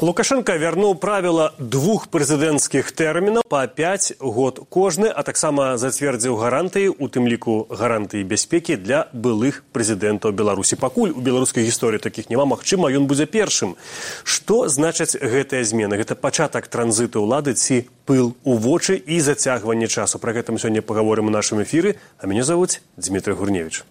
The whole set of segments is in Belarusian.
Лукашенко вярнуў правіла двух прэзідэнцкіх тэрмінаў па 5 год кожны, а таксама зацвердзіў гарантыі, у тым ліку гарантыі бяспекі для былых прэзідэнтаў Беларусі. Пакуль у беларускай гісторыі такіх няма, магчыма, ён будзе першым. Што значаць гэтыя змены? Гэта пачатак транзіту ўлады ці пыл у вочы і зацягванне часу? Пра гэта мы сёння паговорым у нашым эфіры, а мяне завуць Дмітрый Гурневіч.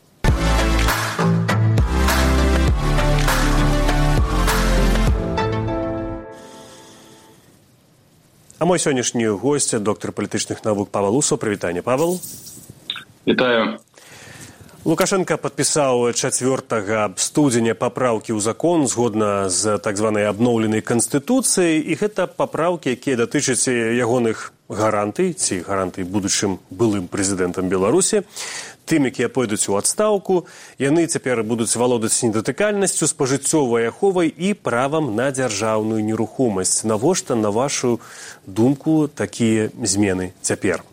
А мой сённяшні госць, доктор палітычных навук Павел Усов. Прывітанне, Павел. Вітаю. Лукашенко падпісаў 4 студзеня папраўкі ў закон згодна з так званай абноўленай канстытуцыяй, і гэта папраўкі, якія датычаць ягоных гарантый, ці гарантый будучым былым прэзідэнтам Беларусі, тым, якія пойдуць у адстаўку. Яны цяпер будуць валодаць недатыкальнасцю, спажыццёвай аховай і правам на дзяржаўную нерухомасць. Навошта, на вашу думку, такія змены цяпер?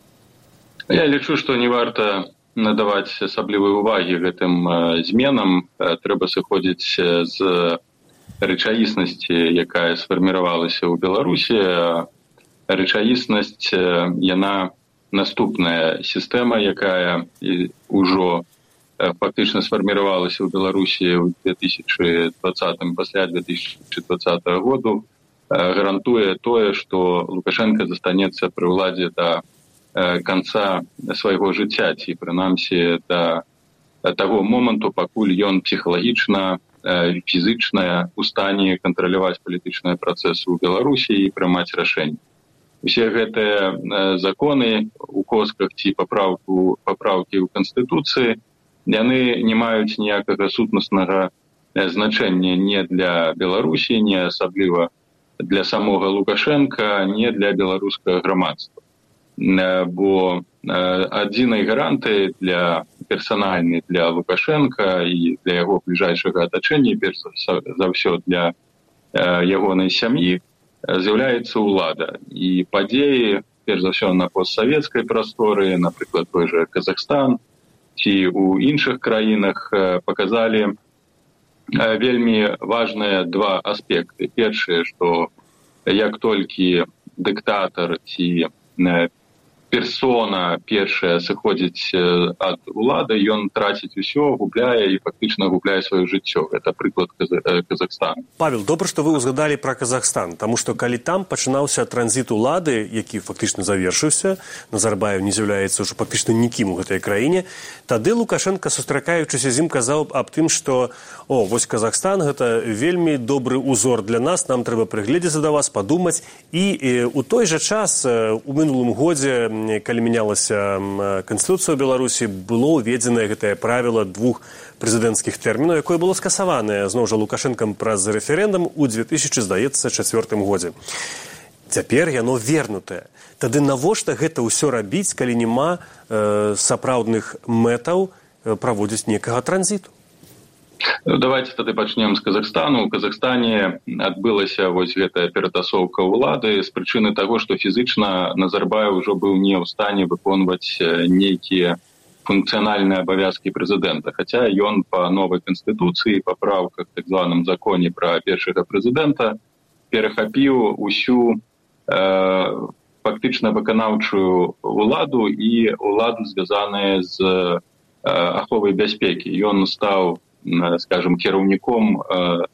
Я лічу, што не варта надаваць асаблівай увагі гэтым зменам. Трэба сыходзіць з рэчаіснасці, якая сфарміравалася ў Беларусі. Рэчаіснасць, яна наступная сістэма, якая ўжо фактычна сфарміравалася ў Беларусі ў 2020, пасля 2020 году, гарантуе тое, што Лукашенко застанецца пры ўладзе да канца свайго жыцця, ці прынамсі да таго моманту, пакуль ён псіхалагічна, фізычна ў стане кантраляваць палітычныя працэсы ў Беларусі і прымаць рашэнні. Усе гэтыя законы у косках ці папраўкі ў Канстытуцыі, яны не маюць ніякага сутнаснага значэння не для Беларусі, не асабліва для самога Лукашенка, не для беларускага грамадства. Бо адзінай гарантыі персанальнай для Лукашенка і для яго бліжэйшага атачэння, перш за ўсё для ягонай сям'і, з'яўляецца ўлада. І падзеі, перш за ўсё на постсавецкай прасторы, напрыклад, той жа Казахстан ці ў іншых краінах, паказалі вельмі важныя два аспекты. Першае, што як толькі дыктатар ці персона першая сыходзіць ад улады, ён траціць усё, губляе і фактычна губляе сваё жыццё. Гэта прыклад Казахстана. Павел, добра, што вы ўзгадалі пра Казахстан, таму што калі там пачынаўся транзіт улады, які фактычна завершыўся, Назарбаев не з'яўляецца ўжо фактычна нікім у гэтай краіне, тады Лукашенко, сустракаючыся з ім, казаў аб тым, што вось Казахстан гэта вельмі добры ўзор для нас, нам трэба прыгледзецца да вас, падумаць. І у той жа час, у мінулым годзе, калі мянялася Канстытуцыя ў Беларусі, было ўведзенае гэтае правіла двух прэзідэнцкіх тэрмінаў, якое было скасаванае зноў жа Лукашэнкам праз рэферэндум у 2004 годзе. Цяпер яно вернутае. Тады навошта гэта ўсё рабіць, калі няма сапраўдных мэтаў праводзіць некага транзіту? Давайте тады пачнем з Казахстану. У Казахстане адбылася вось гэтая ператасоўка ўлады з прычыны таго, што фізычна Назарбаев ўжо быў не ў стане выконваць нейкія функцыянальныя абавязкі прэзідэнта. Хаця ён па новай канстытуцыі, па правках так званым законе пра першага прэзідэнта перахапіў усю фактычна выканаўчую ўладу і ўладу, звязаную з аховай бяспекі. Ён стаў, скажем, кіраўніком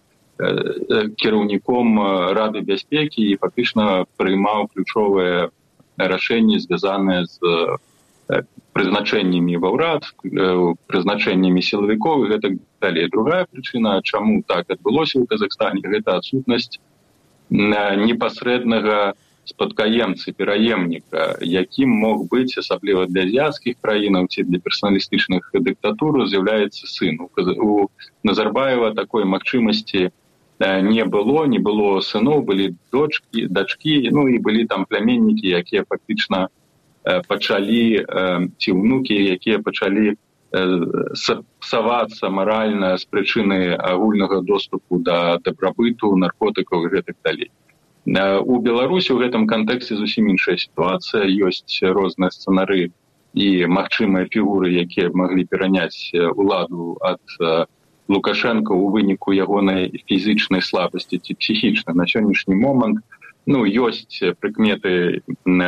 Рады бяспекі і фактычна прыймаў ключовыя рашэнні, звязаныя з прызначэннямі ва ўрад, прызначэннямі сілавікоў і гэтак далей. Другая прычына, чаму так адбылося ў Казахстане, гэта адсутнасць непасрэднага спадкаемцы, пераемніка, якім мог быць, асабліва для азіяцкіх краінаў ці для персаналістычных дыктатур, з'яўляецца сын. У Назарбаева такой магчымасці не было сыноў, былі дачкі, ну і былі там пляменнікі, якія фактычна пачалі, ці ўнукі, якія пачалі псавацца маральна з прычыны агульнага доступу да дабрабыту, наркотыкаў і гэтак далей. У Беларусі ў гэтым кантэксце зусім іншая сітуацыя. Ёсць розныя сцэнары і магчымыя фігуры, якія маглі пераняць уладу ад Лукашенко у выніку ягонай фізічнай слабасці ці псіхічнай. На сённяшні момант ёсць прыкметы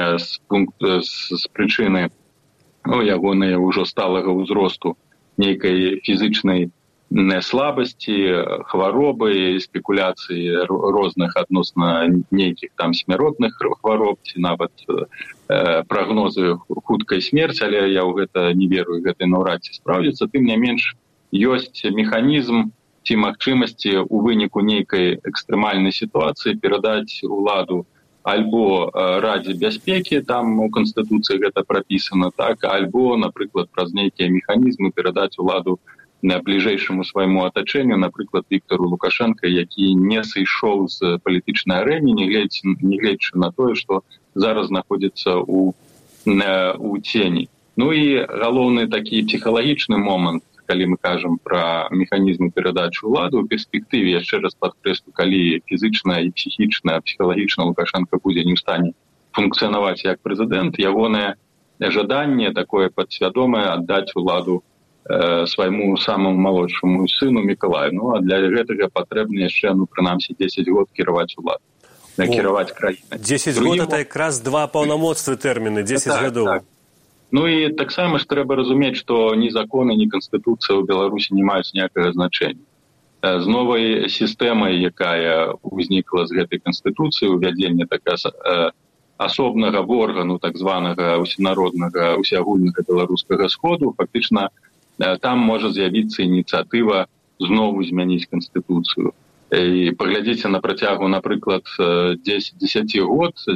з прычыны ягонай ўжо сталага ўзросту нейкай фізічнай слабасці, хваробы, спекуляцыі розных адносна нейкіх там смяротных хвароб, ці нават прагнозы хуткай смерці, але я ў гэта не верую, гэта наўрад ці спраўдзіцца. Тым не менш, ёсць механізм ці магчымасці у выніку нейкай экстрэмальнай сітуацыі перадаць уладу альбо Радзе бяспекі, там у Канстытуцыі гэта прапісана, так, альбо, напрыклад, праз нейкія механізмы перадаць уладу на бліжэйшаму свайму атачэнню, напрыклад, Віктару Лукашенка, які не сышоў з палітычнай арэны, нягледзячы на тое, што зараз знаходзіцца у цені. І галоўны такі псіхалагічны момант, калі мы кажам пра механізмы перадачы ўлады, у перспектыве, яшчэ раз падкрэслю, калі фізічна і псіхічна, псіхалагічна Лукашенка будзе не ў стане функцыянаваць як прэзідэнт, ягонае жаданне такое падсвядомае аддаць уладу свайму самому малодшаму сыну Мікалаю. А для гэтага патрэбна яшчэ, прынамсі, 10 год кіраваць уладу, кіраваць краінай. 10 год это якраз 2 паўнамоцтвы тэрміны, 10 гадоў. Так. І таксама ж трэба разумець, што ні законы, ні канстытуцыя ў Беларусі не маюць ніякага значэння. З новай сістэмай, якая ўзнікла з гэтай канстытуцыі, увядзенне асобнага органу, так званага усенароднага, усеагульнага беларускага сходу, фактычна там можа з'явіцца ініцыятыва зноwu змяніць канстытуцыю. І паглядзіце на працягу, напрыклад, 10 год, з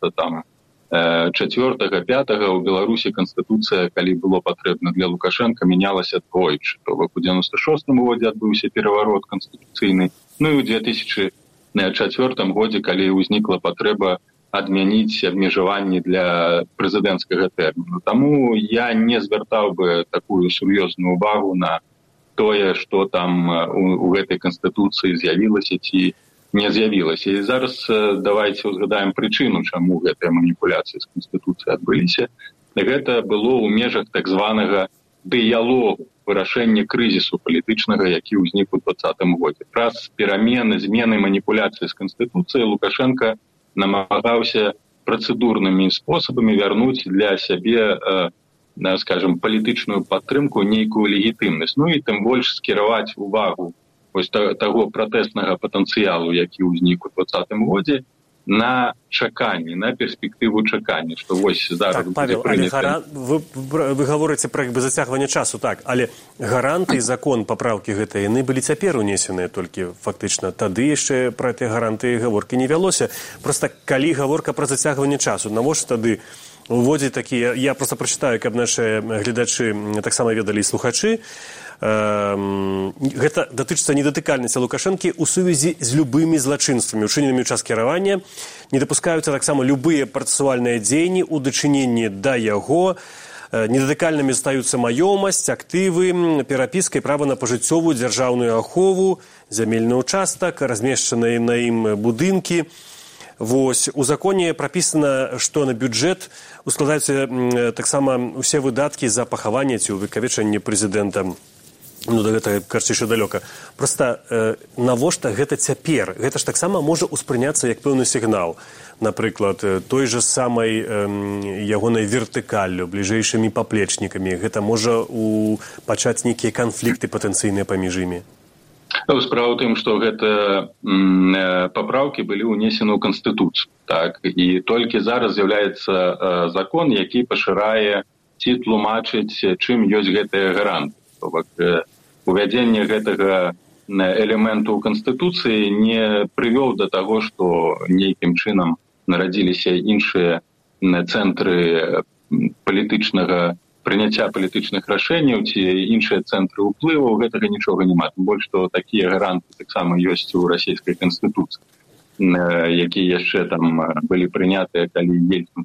94-5 у Беларусі канстытуцыя, калі было патрэбна для Лукашенка, мянялася двойчы. То бок у 96-м годзе адбыўся пераварот канстытуцыйны, і ў 2004 годзе, калі ўзнікла патрэба адмяніць абмежаванні для прэзідэнцкага тэрміну. Таму я не звяртаў бы такую сур'ёзную ўвагу на тое, што там у гэтай канстытуцыі з'явілася ці не з'явілася. І зараз давайце ўзгадаем прычыну, чаму гэтыя маніпуляцыі з канстытуцыяй адбыліся. Гэта было ў межах так званага дыялогу, вырашэння крызісу палітычнага, які ўзнік у 2020 годзе. Праз перамены, змены, маніпуляцыі з канстытуцыяй Лукашенка намагаўся працэдурнымі спосабамі вярнуць для сябе, скажем, палітычную падтрымку, нейкую легітымнасць. І тым больш скіраваць увагу таго пратэснага патэнцыялу, які ўзнік у 2020 годзе, на чаканні, на перспектыву чакання, што вось зараз... Так, Павел, вы гаворыце пра зацягванне часу, так, але гаранты і закон папраўкі гэтыя, яны былі цяпер унесеныя толькі фактычна. Тады яшчэ пра тыя гаранты гаворкі не вялося. Проста калі гаворка пра зацягванне часу, навошта тады уводзіць такія... Я проста прачытаю, каб нашыя гледачы таксама ведалі і слухачы. Гэта датычыцца недатыкальнасці Лукашэнкі ў сувязі з любымі злачынствамі, учыненымі ў час кіравання. Не дапускаюцца таксама любыя працэсуальныя дзеянні ў дачыненні да яго. Недатыкальнымі застаюцца маёмасць, актывы, перапіска і права на пажыццёвую дзяржаўную ахову, зямельны ўчастак, размешчаныя на ім будынкі. Вось, у законе прапісана, што на бюджэт ускладаюцца таксама ўсе выдаткі за пахаванне ці увекавечанне прэзідэнта. Да гэтага, кажучы, яшчэ далёка. Проста навошта гэта цяпер? Гэта ж таксама можа ўспрыняцца як пэўны сігнал. Напрыклад, той жа самай ягонай вертыкаллю, бліжэйшымі паплечнікамі. Гэта можа пачаць нейкія канфлікты патэнцыйныя паміж імі. Справа ў тым, што гэтыя папраўкі былі ўнесены ў Канстытуцыю. Так? І толькі зараз з'яўляецца закон, які пашырае ці тлумачыць, чым ёсць гэтыя гаранты. Увядзенне гэтага элементу ў Канстытуцыі не прывёў да таго, што нейкім чынам нарадзіліся іншыя цэнтры палітычнага прыняцця палітычных рашэнняў ці іншыя цэнтры ўплыву, гэтага нічога няма. Тым больш, што такія гаранты таксама ёсць у расійскай канстытуцыі, якія яшчэ там былі прынятыя, калі Ельцын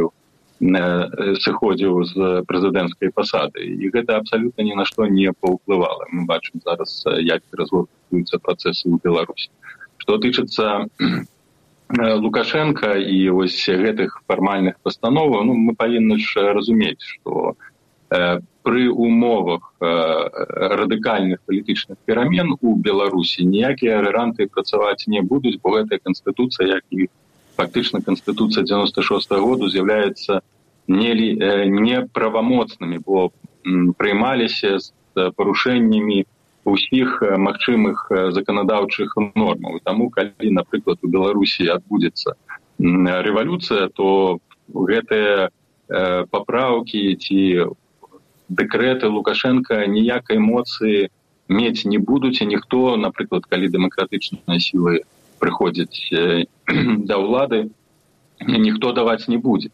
сыходзіў з прэзідэнцкай пасады. І гэта абсалютна ні на што не паўплывала. Мы бачым зараз, як разгортваюцца працэсы ў Беларусі. Што тычыцца Лукашенка і вось гэтых фармальных пастановаў, мы павінны ж разумець, што пры умовах радыкальных палітычных перамен у Беларусі ніякія гаранты працаваць не будуць, бо гэтая канстытуцыя, як і фактычна канстытуцыя 96-го году, з'яўляецца неправамоцнымі, бо прыймаліся з парушэннямі ўсіх магчымых заканадаўчых нормаў. Таму, калі, напрыклад, у Беларусі адбудзецца рэвалюцыя, то гэтыя папраўкі ці дэкрэты Лукашенка ніякай моцы мець не будуць, і ніхто, напрыклад, калі дэмакратычныя сілы прыходзяць да ўлады, ніхто даваць не будзе.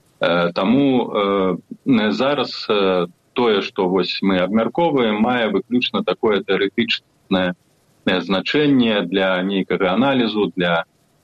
Таму зараз тое, што вось мы абмярковаем, мае выключна такое тэарэтычнае значэнне для нейкага аналізу, для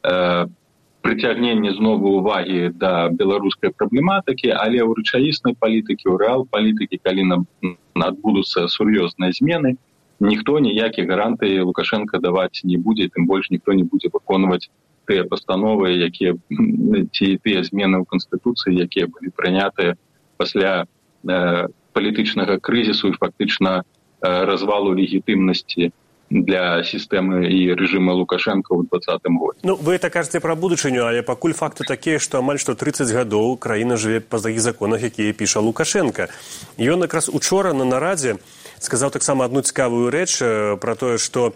прыцягнення знову увагі да беларускай праблематыкі, але ў рэчаіснай палітыкі, ў рэал-палітыкі, калі адбудуцца сур'ёзныя змены, ніхто ніякіх гарантый Лукашенка даваць не будзе, тым больш ніхто не будзе выконваць тыя пастановы, якія ці тыя змены ў канстытуцыі, якія былі прынятыя пасля палітычнага крызісу і фактычна развалу легітымнасці для сістэмы і рэжыма Лукашенка ў 2020 годзе. Ну, вы это кажаце пра будучыню, але пакуль факты такія, што амаль што 30 гадоў краіна жыве па такіх законах, якія піша Лукашенка. Ён якраз учора на нарадзе сказаў таксама адну цікавую рэч пра тое, што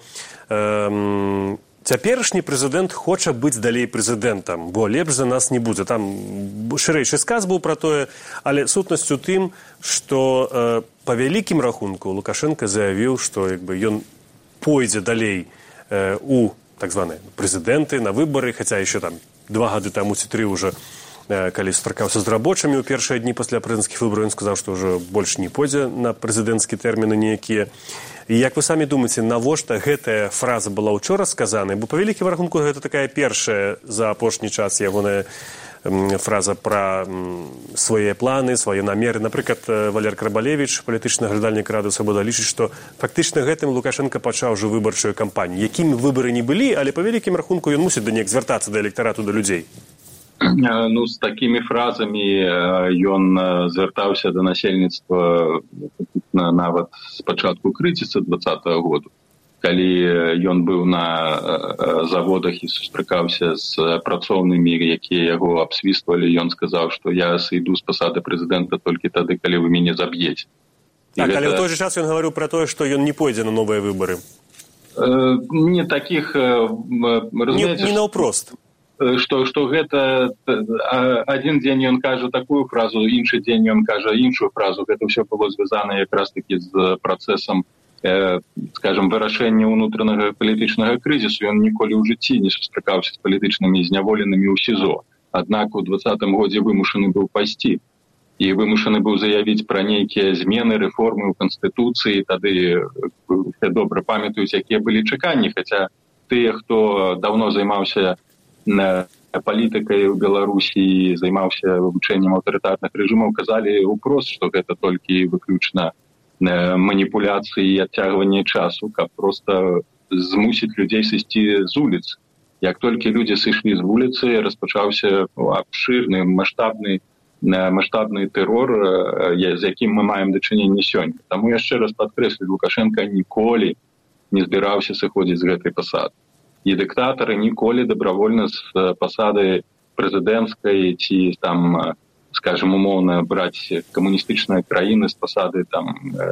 цяперашні прэзідэнт хоча быць далей прэзідэнтам, бо лепш за нас не будзе. Там шырэйшы сказ быў пра тое, але сутнасць у тым, што па вялікім рахунку Лукашенка заявіў, што ён пойдзе далей у так званыя прэзідэнты на выбары, хаця яшчэ там 2 гады таму ці 3 ўжо, калі сустракаўся з рабочымі ў першыя дні пасля прэзідэнцкіх выбараў, ён сказаў, што ўжо больш не пойдзе на прэзідэнцкія тэрміны ніякія. І як вы самі думаеце, навошта гэтая фраза была ўчора сказана? Бо па вялікім рахунку гэта такая першая за апошні час ягоная фраза пра свае планы, свае намеры. Напрыклад, Валер Крабалевіч, палітычны аглядальнік Рады Свабода, лічыць, што фактычна гэтым Лукашенка пачаў ужо выбарчую кампанію. Якімі выбары не былі, але па вялікім рахунку ён мусіць да неяк звяртацца да электарату, да людзей. Ну, з такімі фразамі ён звяртаўся да насельніцтва нават з пачатку крызісу 2020 году. Калі ён быў на заводах і сустракаўся з працоўнымі, якія яго абсвіствалі, ён сказаў, што я сыйду з пасады прэзідэнта толькі тады, калі вы мяне заб'еце. Так, але ў той же час ён гаварыў пра тое, што ён не пойдзе на новыя выбары. Не такіх, разумееце... Не наўпрост. Што гэта адзін дзень ён кажа такую фразу, іншы дзень ён кажа іншую фразу. Гэта ўсё было звязана якраз-такі з працэсам, скажем, вырашэння ўнутранага палітычнага крызісу. Ён ніколі ў жыцці не сустракаўся з палітычнымі зняволенымі ў СІЗО. Аднак у 2020 годзе вымушаны быў пайсці і вымушаны быў заявіць пра нейкія змены, рэформы ў канстытуцыі. Тады все добра памятаюць, якія былі чаканні, хаця тыя, хто даўно займаўся палітыкай у Беларусі і займаўся вывучэннем аўтарытарных рэжымаў, казалі ўпрост, што гэта толькі выключна маніпуляцыі і адцягванне часу, каб проста змусіць людзей сысці з вуліц. Як толькі людзі сышлі з вуліцы, распачаўся абшырны, маштабны тэрор, з якім мы маем дачыненне сёння. Таму яшчэ раз падкрэслю, Лукашенка ніколі не збіраўся сыходзіць з гэтай пасады. І дыктатары ніколі дабравольна з пасады прэзідэнцкай ці там, скажем, умоўна браць камуністычныя краіны з пасады там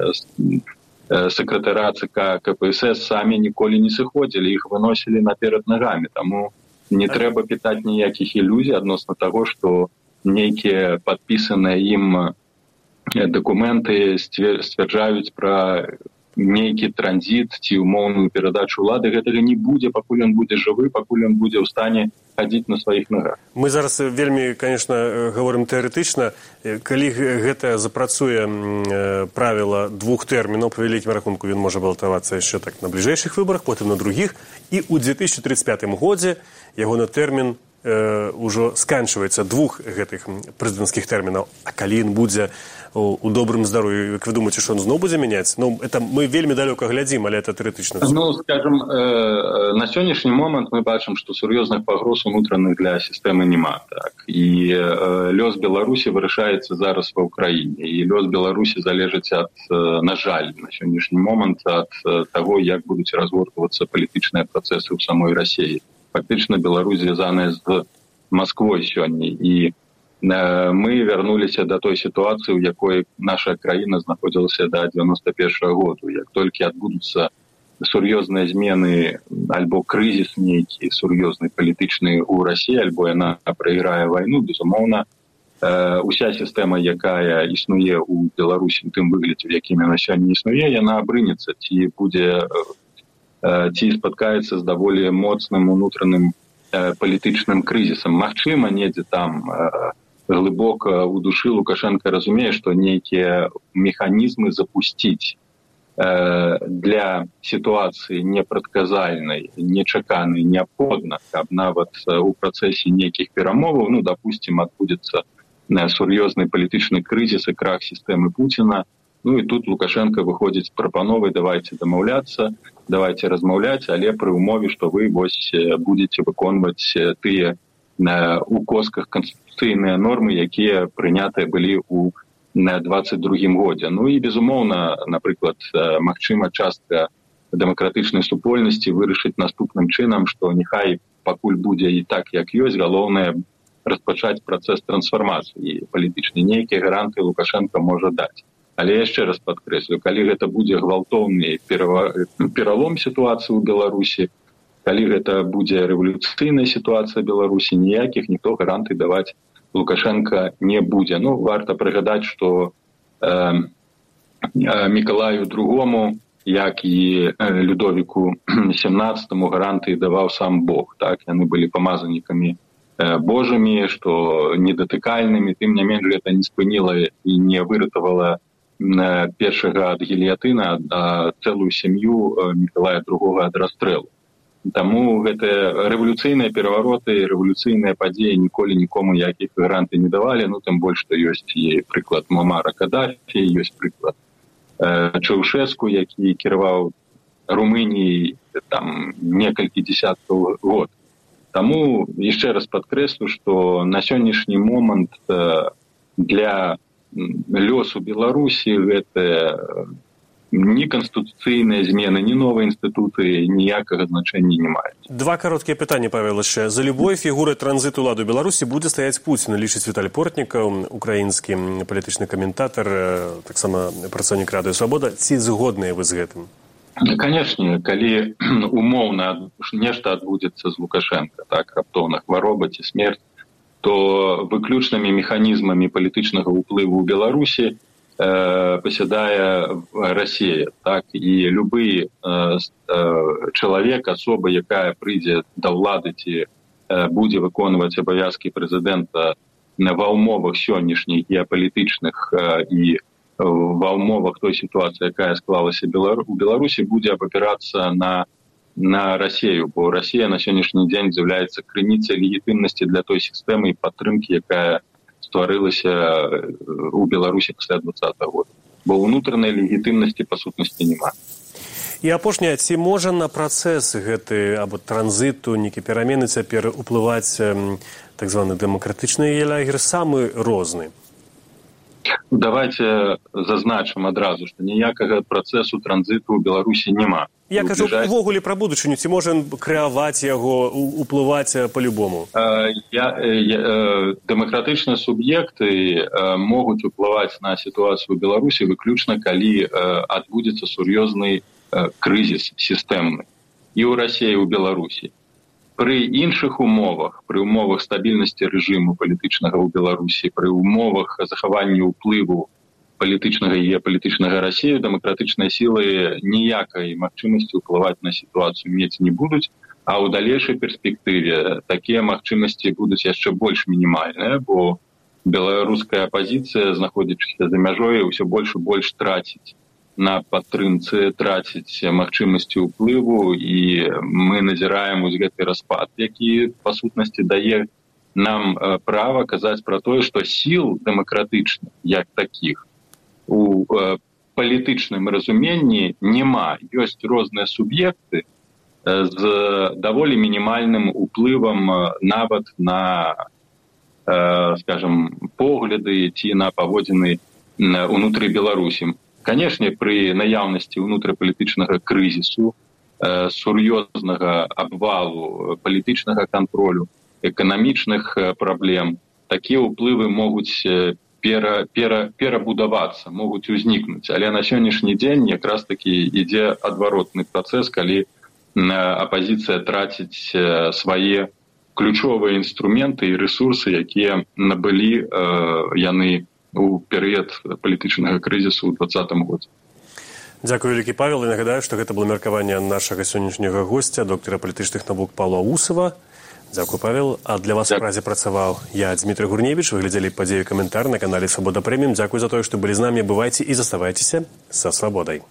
сакратара ЦК КПСС самі ніколі не сыходзілі, іх выносілі наперад нагамі. Таму не трэба пытаць ніякіх ілюзій адносна таго, што нейкія падпісаныя ім дакументы сцвярджаюць пра нейкі транзіт ці умоўную перадачу ўлады. Гэтага не будзе, пакуль ён будзе жывы, пакуль ён будзе ў стане хадзіць на сваіх нагах. Мы зараз вельмі, конечно, гаворым тэарэтычна. Калі гэта запрацуе правіла 2 тэрмінаў, па вялікім рахунку ён можа балатавацца яшчэ так на бліжэйшых выбарах, потым на другіх, і ў 2035 годзе ягоны тэрмін ўжо сканчваецца 2 гэтых прэзідэнцкіх тэрмінаў. А калі ён будзе у добрым здароўі. Як вы думаеце, што ён зноў будзе мяняць? Ну, это мы вельмі далёка глядзім, але это тэарэтычна. Ну, скажем, на сённяшні момант мы бачым, што сур'ёзных пагроз унутраных для сістэмы няма. Так. І лёс Беларусі вырашаецца зараз ва ўкраіне. І лёс Беларусі залежыць ад, на жаль, на сённяшні момант ад таго, як будуць разгортвацца палітычныя працэсы ў самой Расіі. Фактычна Беларусь звязаная з Масквой сёння. І мы вярнуліся да той сітуацыі, у якой наша краіна знаходзілася да 91-го году. Як толькі адбудуцца сур'ёзныя змены альбо крызіс нейкі сур'ёзны палітычны ў Расіі, альбо яна прайграе вайну, безумоўна, уся сістэма, якая існуе ў Беларусі у тым выглядзе, в якім яна сёння існуе, яна абрынецца, ці будзе, ці спаткаецца з даволі моцным унутраным палітычным крызісам. Магчыма, недзе там глыбока ў душы Лукашенко разумее, што нейкія механізмы запусціць для сітуацыі непрадказальнай, нечаканай, неабходна, каб нават у працэсе нейкіх перамоваў, ну, допустим, адбудзецца сур'ёзны палітычны крызіс і крах сістэмы Пуціна. Ну і тут Лукашенко выходзіць з прапановай: давайте дамаўляцца, давайте размаўляць, але пры ўмове, што вы вось будзеце выконваць тыя у косках канстытуцыйныя нормы, якія прынятыя былі ў 22-м годзе. Ну і, безумоўна, напрыклад, магчыма, частка дэмакратычнай супольнасці вырашыць наступным чынам, што няхай пакуль будзе і так, як ёсць, галоўнае распачаць працэс трансфармацыі палітычнай. Нейкія гаранты Лукашенко можа даць. Але яшчэ раз падкрэслю, калі гэта будзе гвалтоўны пералом сітуацыі ў Беларусі, калі гэта будзе рэвалюцыйная сітуацыя Беларусі, ніякіх ніхто гарантый даваць Лукашенко не будзе. Ну, варта прыгадаць, што Мікалаю II, як і Людовіку XVII гарантый даваў сам Бог. Так? Яны былі памазанікамі Божымі, што недатыкальнымі, тым не менш гэта не спыніла і не выратавала першага ад гільятына, а цэлую сям'ю Мікалая II ад расстрэлу. Таму гэтыя рэвалюцыйныя перавароты, рэвалюцыйныя падзеі ніколі нікому якіх гарантый не давалі, ну тым больш, што ёсць і прыклад Муамара Кадафі, ёсць прыклад Чаўшэску, які кіраваў Румыніяй там некалькі дзесяткаў год. Таму яшчэ раз падкрэслю, што на сённяшні момант для лёсу Беларусі гэта ні канстытуцыйныя змены, ні новыя інстытуты ніякага значэння не маюць. Два кароткія пытанні, Павел, яшчэ. За любой фігурай транзіту ладу Беларусі будзе стаяць Пуцін, лічыць Віталій Портнікаў, украінскі палітычны каментатар, таксама працаўнік Радыё Свабода. Ці згодныя вы з гэтым? Канешне, калі умоўна нешта адбудзецца з Лукашенко, так, раптоўна хвароба ці смерць, то выключнымі механізмамі палітычнага ўплыву ў Беларусі пасядае Расія, так, і любы чалавек, асоба, якая прыйдзе да ўлады ці будзе выконваць абавязкі прэзідэнта ва ўмовах сённяшніх геапалітычных і ва ўмовах той сітуацыі, якая склалася у Беларусі, будзе абапірацца на Расію, бо Расія на сённяшні дзень з'яўляецца крыніцай легітымнасці для той сістэмы і падтрымкі, якая стварылася ў Беларусі пасля 20-го года. Бо ўнутранай легітымнасці, па сутнасці, няма. І апошняе, ці можа на працэс гэты або транзіту, нейкі перамены цяпер уплываць так званы дэмакратычны лагер самы розны? Давайте зазначым адразу, што ніякага працэсу транзіту ў Беларусі няма. Я кажу увогуле пра будучыню, ці можа крэаваць яго, уплываць па-любому? Дэмакратычныя суб'екты могуць уплываць на сітуацыю ў Беларусі выключна, калі адбудзецца сур'ёзны крызіс сістэмны і ў Расіі, і ў Беларусі. Пры іншых умовах, пры умовах стабільнасці рэжыму палітычнага ў Беларусі, пры умовах захавання ўплыву палітычнага і геапалітычнага Расіі, дэмакратычныя сілы ніякай магчымасці ўплываць на сітуацыю мець не будуць, а ў далейшай перспектыве такія магчымасці будуць яшчэ больш мінімальныя, бо беларуская апазіцыя, знаходзячыся за мяжой, ўсё больш і больш траціць на падтрымцы, траціць магчымасці ўплыву, і мы назіраем вось гэты распад, які, па сутнасці, дае нам права казаць пра тое, што сіл дэмакратычных, як такіх, у палітычным разуменні няма. Ёсць розныя суб'екты з даволі мінімальным уплывам нават на, скажем, погляды ці на паводзіны унутры Беларусі. Канешне, пры наяўнасці ўнутрыпалітычнага крызісу, сур'ёзнага абвалу палітычнага кантролю, эканамічных праблем, такія ўплывы могуць перабудавацца, могуць узнікнуць. Але на сённяшні дзень якраз такі ідзе адваротны працэс, калі апазіцыя траціць свае ключовыя інструменты і рэсурсы, якія набылі яны у перыяд палітычнага крызісу ў 2020 годзе. Дзякую, вялікі Павел. І нагадаю, што гэта было меркаванне нашага сённяшняга госця, доктара палітычных навук Паўла Усава. Дзякую, Павел. А для вас у празе працаваў я, Дмітрый Гурневіч. Вы глядзелі падзею каментар на канале Свабода Прэміум. Дзякую за тое, што былі з намі. Бывайце і заставайцеся са свабодай.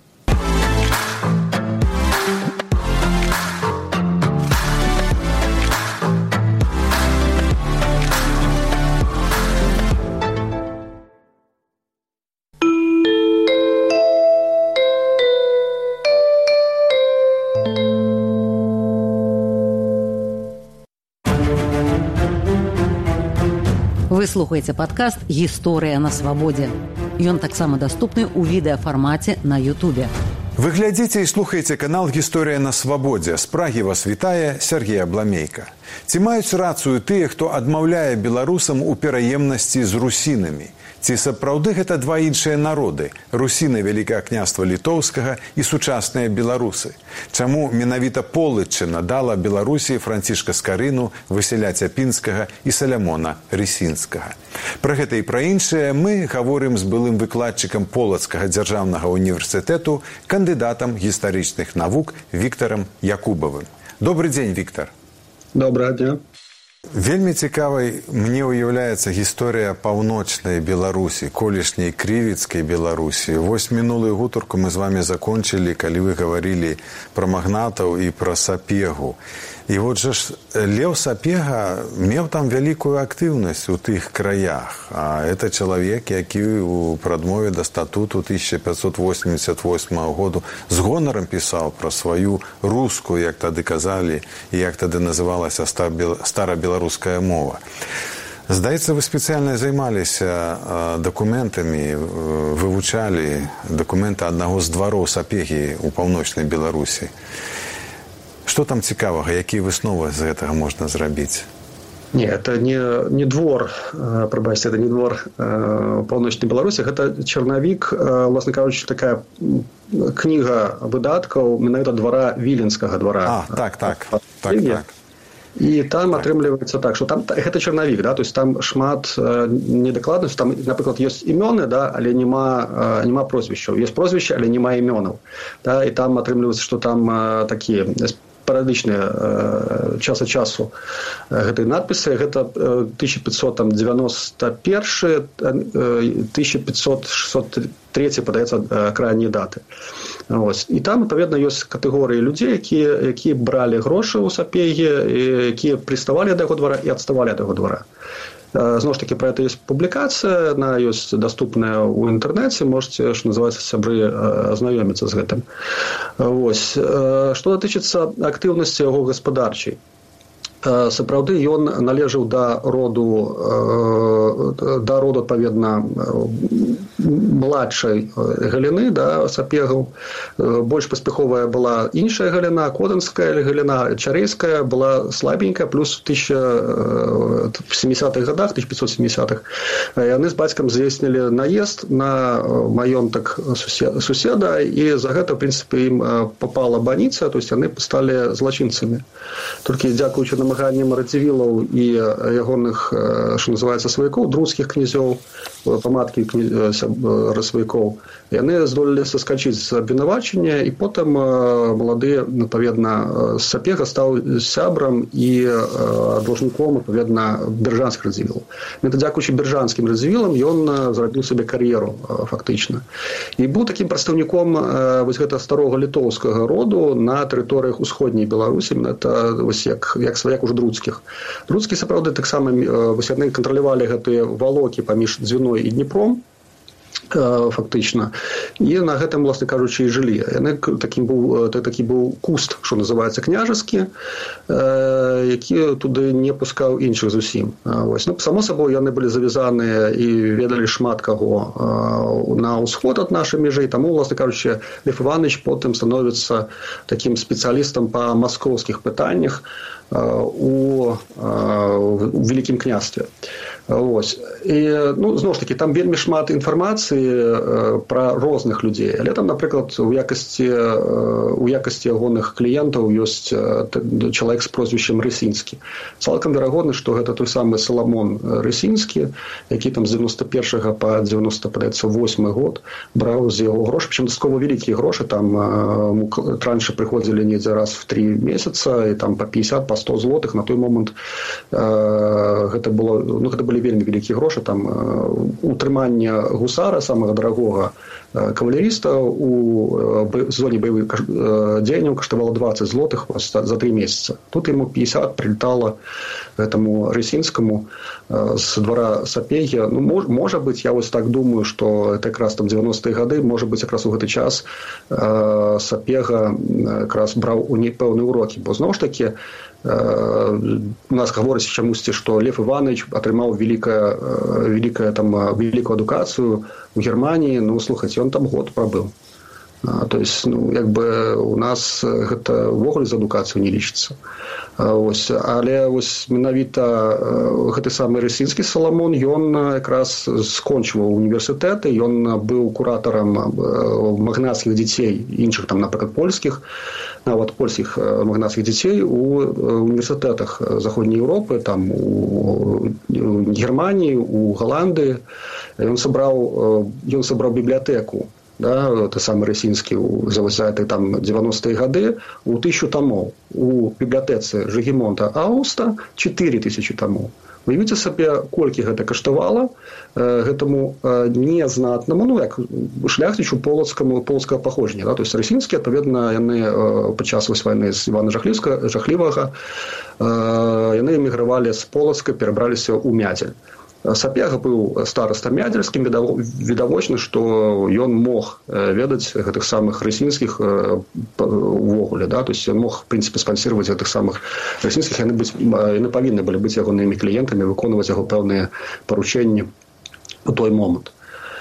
Вы слухаеце падкаст «Гісторыя на свабодзе». Ён таксама даступны ў відэафармаце на Ютубе. Вы глядзіце і слухаеце канал «Гісторыя на свабодзе». З Прагі вас вітае Сергей Абламейка. Ці маюць рацыю тыя, хто адмаўляе беларусам у пераемнасці з русінамі? Ці сапраўды гэта два іншыя народы – русіны Вялікага княства Літоўскага і сучасныя беларусы? Чаму менавіта Полыччына дала Беларусі Францішка Скарыну, Васіля Цяпінскага і Салямона Рысінскага? Пра гэта і пра іншае мы гаворым з былым выкладчыкам Полацкага дзяржаўнага універсітэту, кандыдатам гістарычных навук Віктарам Якубавым. Добрый дзень, Віктар. Доброго дня. Вельмі цікавай мне ўяўляецца гісторыя паўночнай Беларусі, колішняй крывіцкай Беларусі. Вось мінулую гутарку мы з вами закончылі, калі вы гаварылі пра магнатаў і пра Сапегу. І вот жа ж Леў Сапега меў там вялікую актыўнасць у тых краях. А это чалавек, які у прадмове да статуту 1588 году з гонарам пісаў пра сваю рускую, як тады казалі, і як тады называлася старабеларуская мова. Здаецца, вы спецыяльна займаліся дакументамі, вывучалі дакументы аднаго з двароў Сапегі ў паўночнай Беларусі. Што там цікавага, якія высновы з гэтага можна зрабіць? Не, это не двор, прабачце, это не двор паўночнай Беларусі, гэта чарнавік, власна кажучы, такая кніга выдаткаў менавіта двара Віленскага двара. Так. І там атрымліваецца так, што там гэта чарнавік, да, то есть там шмат недакладнасць, там, напрыклад, ёсць імёны, да, але няма прозвішчаў, ёсць прозвішча, але няма імёнаў, да, і там атрымліваецца, што там такія парадычныя час ад часу гэтай надпісы, гэта 1591, 1503, падаецца, крайнія даты. Ось. І там, адпаведна, ёсць катэгорыі людзей, якія бралі грошы ў Сапегі, якія прыставалі да яго двара і адставалі ад яго двара. Зноў ж такі, пра гэта ёсць публікацыя, яна ёсць даступная ў інтэрнэце, можаце, што называецца, сябры, азнаёміцца з гэтым. Ось. Што датычыцца актыўнасці яго гаспадарчай. Сапраўды, ён належаў да роду, адпаведна, младшай галіны, да, Сапегаў. Больш паспяховая была іншая галіна, Коданская галіна, Чарэйская была слабенькая, плюс в 1070-х годах, 1570-х, яны з бацькам здзейснілі наезд на маёнтак суседа, і за гэта, в прынцыпе, ім попала баніца, то есть яны сталі злачынцамі. Толькі дзякуючы намаганням радзівілаў і ягоных, што называецца, сваякоў, друцкіх князёў, паматкі сваякоў, яны здолелі саскачыць з абвінавачання, і потым малады, адпаведна, Сапега стаў сябрам і должніком, адпаведна, бяржанскіх радзівілаў. Дзякуючы бяржанскім радзівілам ён зрабіў сабе кар'еру, фактычна. І быў такім прадстаўніком вось гэта старога літоўскага роду на тэрыторыях усходняй Беларусі, это вось як сваяк ужо друцкіх. Друцкі, сапраўды, таксама вось яны кантралявалі гэтыя валокі паміж Дзвіной і Дніпром. фактычна. І на гэтым, власне кажучы, і жылі. Яны такі быў куст, што называецца княжаскі, які туды не пускаў іншых зусім. Вось. Ну, само сабой, яны былі завязаныя і ведалі шмат каго на ўсход ад нашай межы, таму, власне кажучы, Лев Іванович потым становіцца такім спецыялістам па маскоўскіх пытаннях у Вялікім княстве. Ось. І, ну, зноў ж такі, там вельмі шмат інфармацыі пра розных людзей. Але там, напрыклад, у якасці ягоных кліентаў ёсць чалавек з прозвішчам Рысінскі. Цалкам верагодна, што гэта той самы Саламон Рысінскі, які там з 91 па 98 год браў з яго грошы, прычым дастаткова вялікія грошы, там траншы прыходзілі недзе раз в 3 месяца, і там па 50, па 100 злотых. На той момант гэта былі вельмі вялікія грошы, там утрыманне гусара, самага дарагога кавалерыста у зоне баявых дзеянняў каштавала 20 злотых за 3 месяца. Тут ему 50 прилетало этому Рысінскаму з двора Сапеги. Ну, можа быць, я вось так думаю, што это якраз там 90-е гады, можа быць, якраз у гэты час Сапега якраз браў у ней пэўныя урокі, бо зноў ж такі у нас гаворыць чамусьці, што Лев Іванович атрымаў вялікую адукацыю у Германії. Ну, слухайце, ён там год прабыў. То есть, ну, як бы у нас гэта ўвогуле з адукацыю не лічыцца. Ось. Але ось менавіта гэты самы Рысінскі Саламон, ён якраз скончваў універсітэты, ён быў куратарам магнацкіх дзяцей, іншых там, напрыклад, польскіх, нават польскіх магнацкіх дзяцей у універсітэтах Заходняй Еўропы, там у Германіі, у Галандыі. Ён сабраў бібліятэку. Да, той самый Рысінскі за там 90-е гады у 1000 томов. У бібліятэцы Жыгімонта Ауста 4000 томов. Уявіце сабе, колькі гэта каштавала гэтаму незнатнаму, ну, як шляхцічу полацкага паходжання. Да? То есть Рысінскі, адпаведна, яны падчас вайны з Івана Жахлівага, яны эмігравалі з Полацка, перабраліся ў Мядзель. Сапега быў стараста мядзельскім, відавочна, што ён мог ведаць гэтых самых Рысінскіх увогуле, да? То есть ён мог, в принципе, спансировать гэтых самых Рысінскіх, яны павінны былі быць ягонымі кліентамі, выконваць яго пэўныя паручэнні у той момант.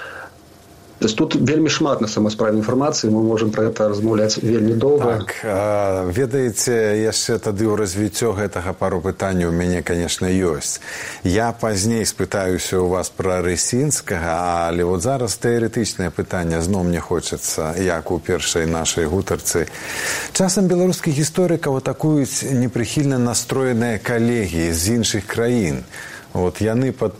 То есть тут вельмі шмат на самой справе інфармацыі, мы можам пра гэта размаўляць вельмі доўга. Так, ведаеце, яшчэ тады ў развіццё гэтага пару пытанняў у мяне, конечно, ёсць. Я пазней спытаюся у вас пра Рысінскага, але вот зараз тэарэтычнае пытанне зноў мне хочацца, як у першай нашай гутарцы. Часам беларускіх гісторыкаў атакуюць непрыхільна настроеныя калегі з іншых краін. Вот яны под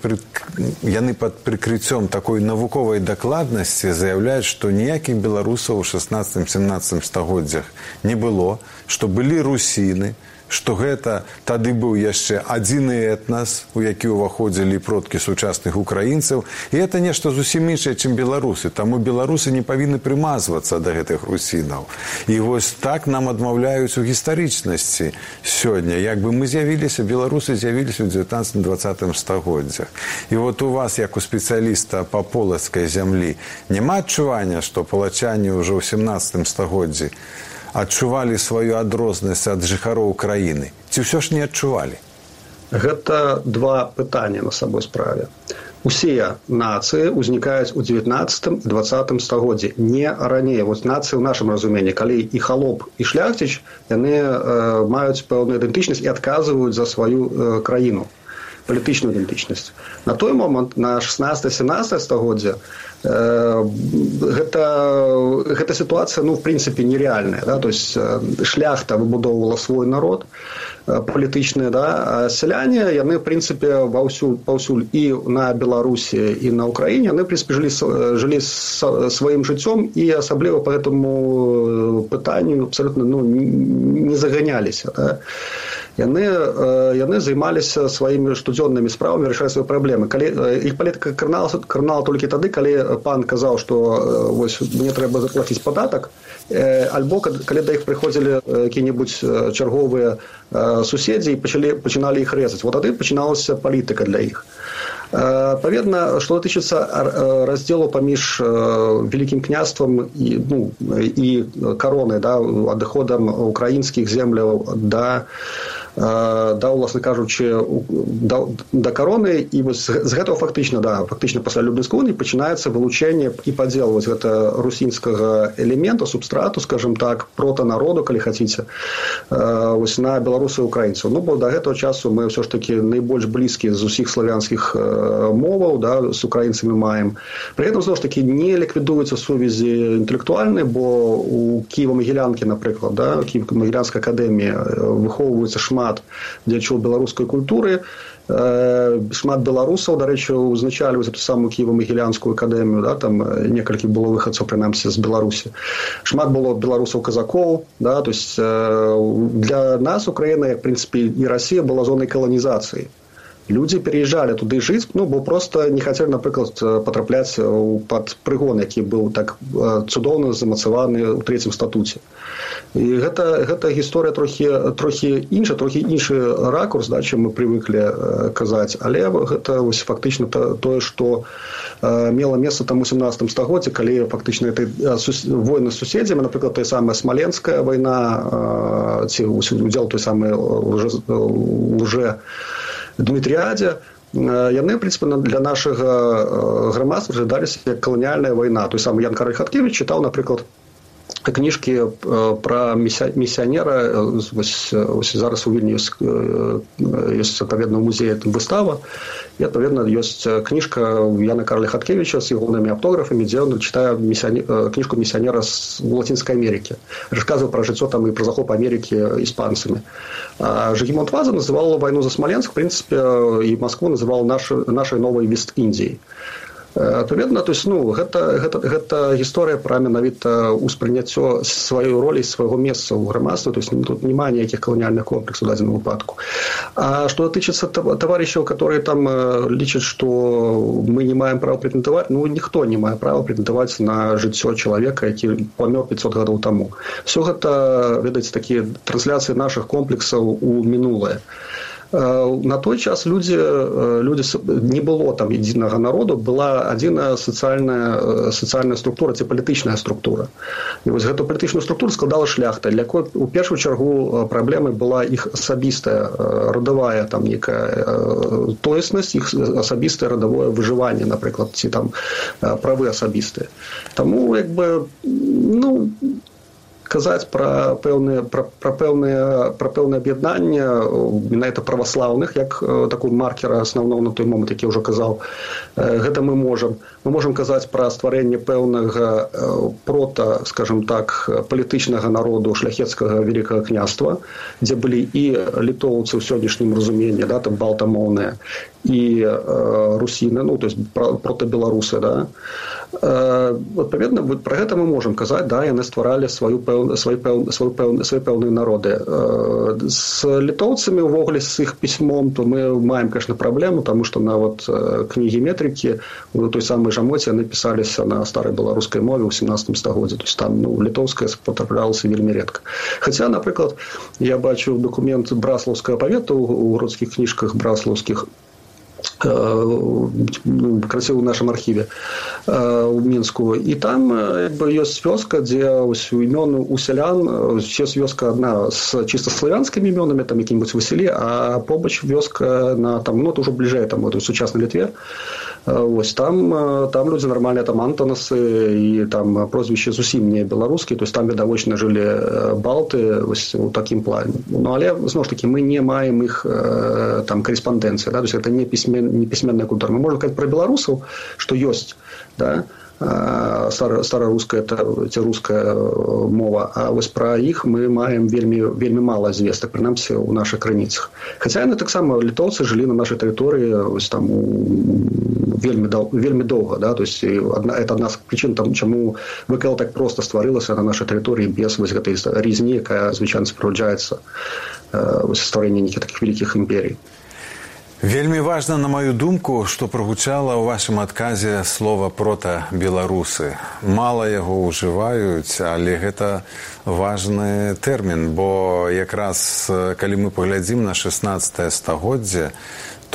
прикрыццём такой навуковай дакладнасці заяўляюць, што ніякіх беларусаў у 16-17 стагоддзях не было, што былі русіны, што гэта тады быў яшчэ адзіны этнас, у які ўваходзілі продкі сучасных украінцаў, і гэта нешта зусім іншае, чым беларусы. Таму беларусы не павінны прымазвацца да гэтых русінаў. І вось так нам адмаўляюць у гістарычнасці сёння. Як бы мы з'явіліся, беларусы з'явіліся ў 19-20 стагоддзях. І вот у вас, як у спецыяліста па полацкай зямлі, няма адчування, што палачане ўжо ў 17 стагоддзі адчувалі сваю адрознасць ад жыхароў краіны? Ці ўсё ж не адчувалі? Гэта два пытання на самой справе. Усе нацыі ўзнікаюць у 19-20 стагоддзі, не раней. Вот нацыі ў нашым разуменні, калі і халоп, і шляхціч, яны маюць пэўную ідэнтычнасць і адказваюць за сваю краіну, палітычную ідэнтычнасць. На той момант, на 16-17 стагоддзе, гэта сітуацыя, ну, в прынцыпе, нереальная. Да? То есть шляхта выбудоўвала свой народ палітычны, да? А сяляне, яны, в прынцыпе, паўсюль і на Беларусі, і на Украіне, яны, в прынцыпе, жылі сваім жыццём і асабліва по гэтаму пытанню абсолютно, ну, не заганяліся. Да? Яны займаліся сваімі штодзённымі справамі, вырашалі свае праблемы. Іх палітыка карнала толькі тады, калі пан казаў, што вось мне трэба заплаціць падатак, альбо калі да іх прыходзілі якія-небудзь чарговыя суседзі і пачыналі іх рэзаць. Вот тады пачыналася палітыка для іх. Адпаведна, што датычыцца раздзелу паміж Вялікім княствам і каронай, да, адыходам украінскіх земляў да уласна кажучы, да кароны, і вось з гэтага фактычна пасля Люблінскай уніі пачынаецца вылучэнне і падзел вось гэта русінскага элемента, субстрату, скажем так, протанароду, калі хацеце, вось на беларусаў і украінцаў. Бо да гэтага часу мы ўсё ж такі найбольш блізкія з усіх славянскіх моваў, да, з украінцамі маем. Пры гэтым, зноў ж такі, не ліквідуюцца сувязі інтэлектуальныя, бо у Кіева-Магілянкі, напрыклад, да, Кіева-Магілянская акадэмія выхоўваецца шмат дзячоў беларускай культуры, шмат беларусаў, дарэчы, узначальваюць эту самую Кіева-Магілянскую акадэмію, да, там некалькі было выхадцаў, прынамсі, з Беларусі. Шмат было беларусаў-казакоў, да, то есть для нас Украіна, як, в прынцыпе, і Расія была зонай каланізацыі. Людзі переязджалі туды жыць, бо проста не хацелі, напрыклад, патрапляць пад прыгон, які быў так цудоўна замацаваны ў 3-м статуце. І гэта гісторыя трохі іншы ракурс, да, чым мы прывыклі казаць, але гэта вось фактычна тое, што мела месца там у 17 стагоддзі, калі фактычна войны з суседзямі, напрыклад, той самая Смаленская вайна, ці удзел той самай лже Дмітріаде, яны, в прынцыпе, для нашага грамадства разглядаліся як каланіяльная вайна. Той самы Ян Кароль Хаткевіч чытаў, напрыклад, кніжкі пра місіянера. Вось зараз у Вільні ёсць адпаведна ў музеі выстава, і адпаведна ёсць кніжка Яна Кароля Хаткевіча з ягонымі аўтографамі, дзе ён чытае кніжку місіянера з Лацінскай Амерыкі. Расказвае пра жыццё там і пра захоп Амерыкі іспанцамі. А Жыгімонт Ваза называл вайну за Смоленск, в прынцыпе, і Маскву называл нашай новай Вест-Індіяй. Адпаведна, то есть, гэта гісторыя пра менавіта ўспрыняццё сваёй ролі, свайго месца ў грамадстве, то есть тут няма ніякіх каланіяльных комплексаў у дадзеным выпадку. А што датычыцца таварышаў, которые там лічаць, што мы не маем права претендаваць, ніхто не мае права претендаваць на жыццё чалавека, які памёр 500 гадоў таму. Всё гэта, ведаеце, такія трансляцыі нашых комплексаў у мінулае. На той час людзі не было там адзінага народу, была адзіная сацыяльная структура ці палітычная структура. І вось гэту палітычную структуру складала шляхта, для якой у першую чаргу праблемай была іх асабістая радавая там некая тоеснасць, іх асабістае радавое выжыванне, напрыклад, ці там правы асабістыя. Таму, як бы, казаць пра пэўнае аб'яднанне менавіта праваслаўных, як такой маркера асноўнога на той момант, які я ўжо казаў, гэта мы можам. Мы можам казаць пра стварэнне пэўнага скажем так, палітычнага народу шляхецкага Вялікага княства, дзе былі і літоўцы ў сённяшнім разуменні, да, там балтамоўныя, і русіны, то есть протабеларусы, да. Адпаведна, пра гэта мы можам казаць, да, яны стваралі свае пэўныя народы. З літоўцамі, увогуле, з іх пісьмом, то мы маем, конечно, праблему, таму што нават кнігі метрыкі у той самай Жамоте яны пісаліся на старай беларускай мове ў 17 стагоддзі, то есть там літоўская патраплялася вельмі рэдка. Хаця, напрыклад, я бачу дакумент браслаўскага павета ў гародскіх кніжках браслаўскіх, красиво в нашем архиве у Мінску. І там ёсць вёска, дзе імёны у сялян, ёсць вёска адна з чисто славянскімі імёнамі, там які-нибудь Васілі, а побач вёска на там, это ўжо бліжэй там у сучаснай Літве. Ось там людзі нармальныя, там Антанасы, і там прозвішчы зусім не беларускія, то есть там відавочна жылі балты ось у такім плане. Але зноў ж таки мы не маем іх там корэспандэнцыі, да, то есть это не пісьменная культура. Мы можем казаць пра беларусаў, што ёсць, да, стараруская ці руская мова, а вось пра іх мы маем вельмі мала звестак, прынамсі у нашых крыніцах. Хаця яны таксама літоўцы жылі на нашай тэрыторыі ось там вельмі доўга, да, то есть это адна з прычын, чаму ВКЛ так проста стварылася на нашай тэрыторыі без вось гэтай різні, якая звычайна спраўджаецца вось стварэнне нейкіх такіх вялікіх імперій. Вельмі важна, на маю думку, што прагучала ў вашым адказе слова «протабеларусы». Мала яго ўжываюць, але гэта важны тэрмін, бо якраз калі мы паглядзім на 16 стагоддзе, то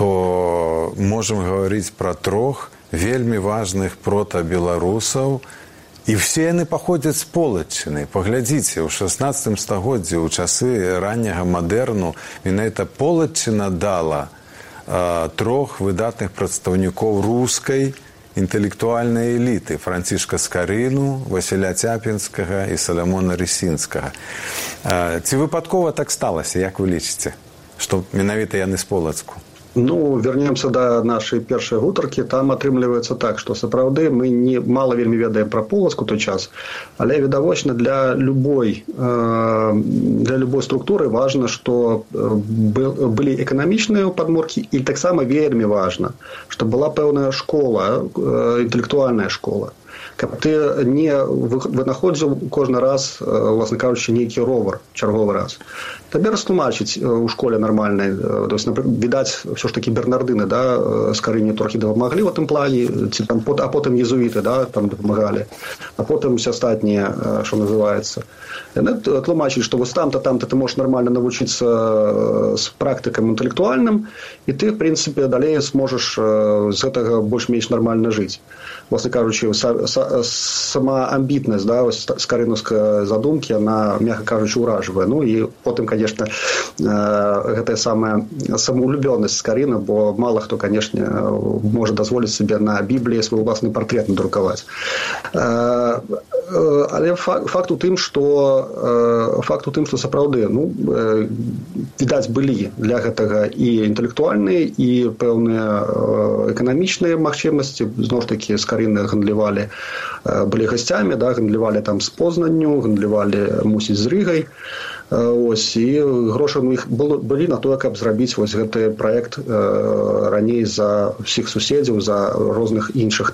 то можам гаварыць пра 3 вельмі важных протабеларусаў, і все яны паходзяць з Полацчыны. Паглядзіце, у 16 стагоддзі, у часы ранняга мадэрну, менавіта Полацчына дала 3 выдатных прадстаўнікоў рускай інтэлектуальнай эліты: Францішка Скарыну, Васіля Цяпінскага і Саламона Рысінскага. Ці выпадкова так сталася, як вы лічыце, што менавіта яны з Полацку? Ну, вернемся до нашей першай гутаркі. Там атрымліваецца так, што сапраўды мы мала вельмі ведаем пра Полацк у той час, але відавочна для любой структуры важна, што былі эканамічныя падмуркі, і таксама вельмі важна, што была пэўная школа, інтэлектуальная школа. Каб ты не вынаходзіў кожны раз, власна кажучы, нейкі ровар чарговы раз. Табе растлумачыць у школе нармальнай, то есть, відаць, ўсё ж такі бернардыны, да, Скарыне трохі дапамаглі ў тым плане, ці там, а потым езуіты, да, там дапамагалі, а потым усе астатнія, што называецца. Яны тлумачылі, што вось там-то ты можаш нармальна навучыцца з практыкам інтэлектуальным, і ты, в прынцыпе, далей зможаш з гэтага больш-менш нармальна жыць. Власне кажучы, сама амбітнасць, да, скарынаўскай задумкі, яна, мякка кажучы, уражвае. Ну і потым, конечно, гэтая самаўлюбёнасць Скарына, бо мала хто, конечно, можа дазволіць сабе на Бібліі свой уласны партрет надрукаваць. Але факт у тым, што сапраўды, ну, відаць, былі для гэтага і інтэлектуальныя, і пэўныя эканамічныя магчымасці. Зноў ж такі, Скарыны гандлявалі, былі гасцямі, да, гандлявалі там з Познанню, гандлявалі, мусіць, з Рыгай. Ось, і грошы у іх былі на тое, каб зрабіць вось гэты праект раней за ўсіх суседзяў, за розных іншых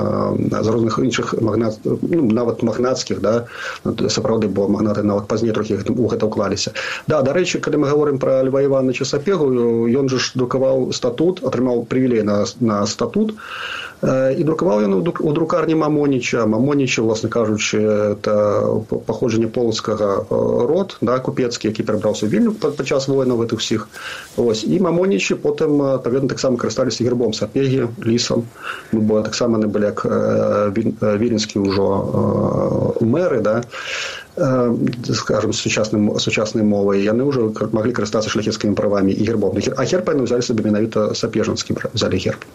нават магнацкіх, да, сапраўды, бо магнаты нават пазней трохі у гэта ўклаліся. Да, дарэчы, калі мы гаворым пра Льва Івановича Сапегу, ён жа ж друкаваў статут, атрымаў прывілей на статут, і друкаваў ён у друкарні Мамоніча. Мамоніча, власне кажучы, это паходжанне полацкага род, да, купецкі, які перабраўся ў Вільню падчас войнаў гэтых усіх. Ось, і Мамонічы потым, паведна, таксама карысталіся гербом Сапегі, лісам, бо таксама яны былі як віленскі ўжо мэры, да, скажем, сучаснай мовай. Яны ўжо маглі карыстацца шляхецкімі правамі і гербом. А герб яны ўзялі сабе менавіта сапежанскі, взяли герб.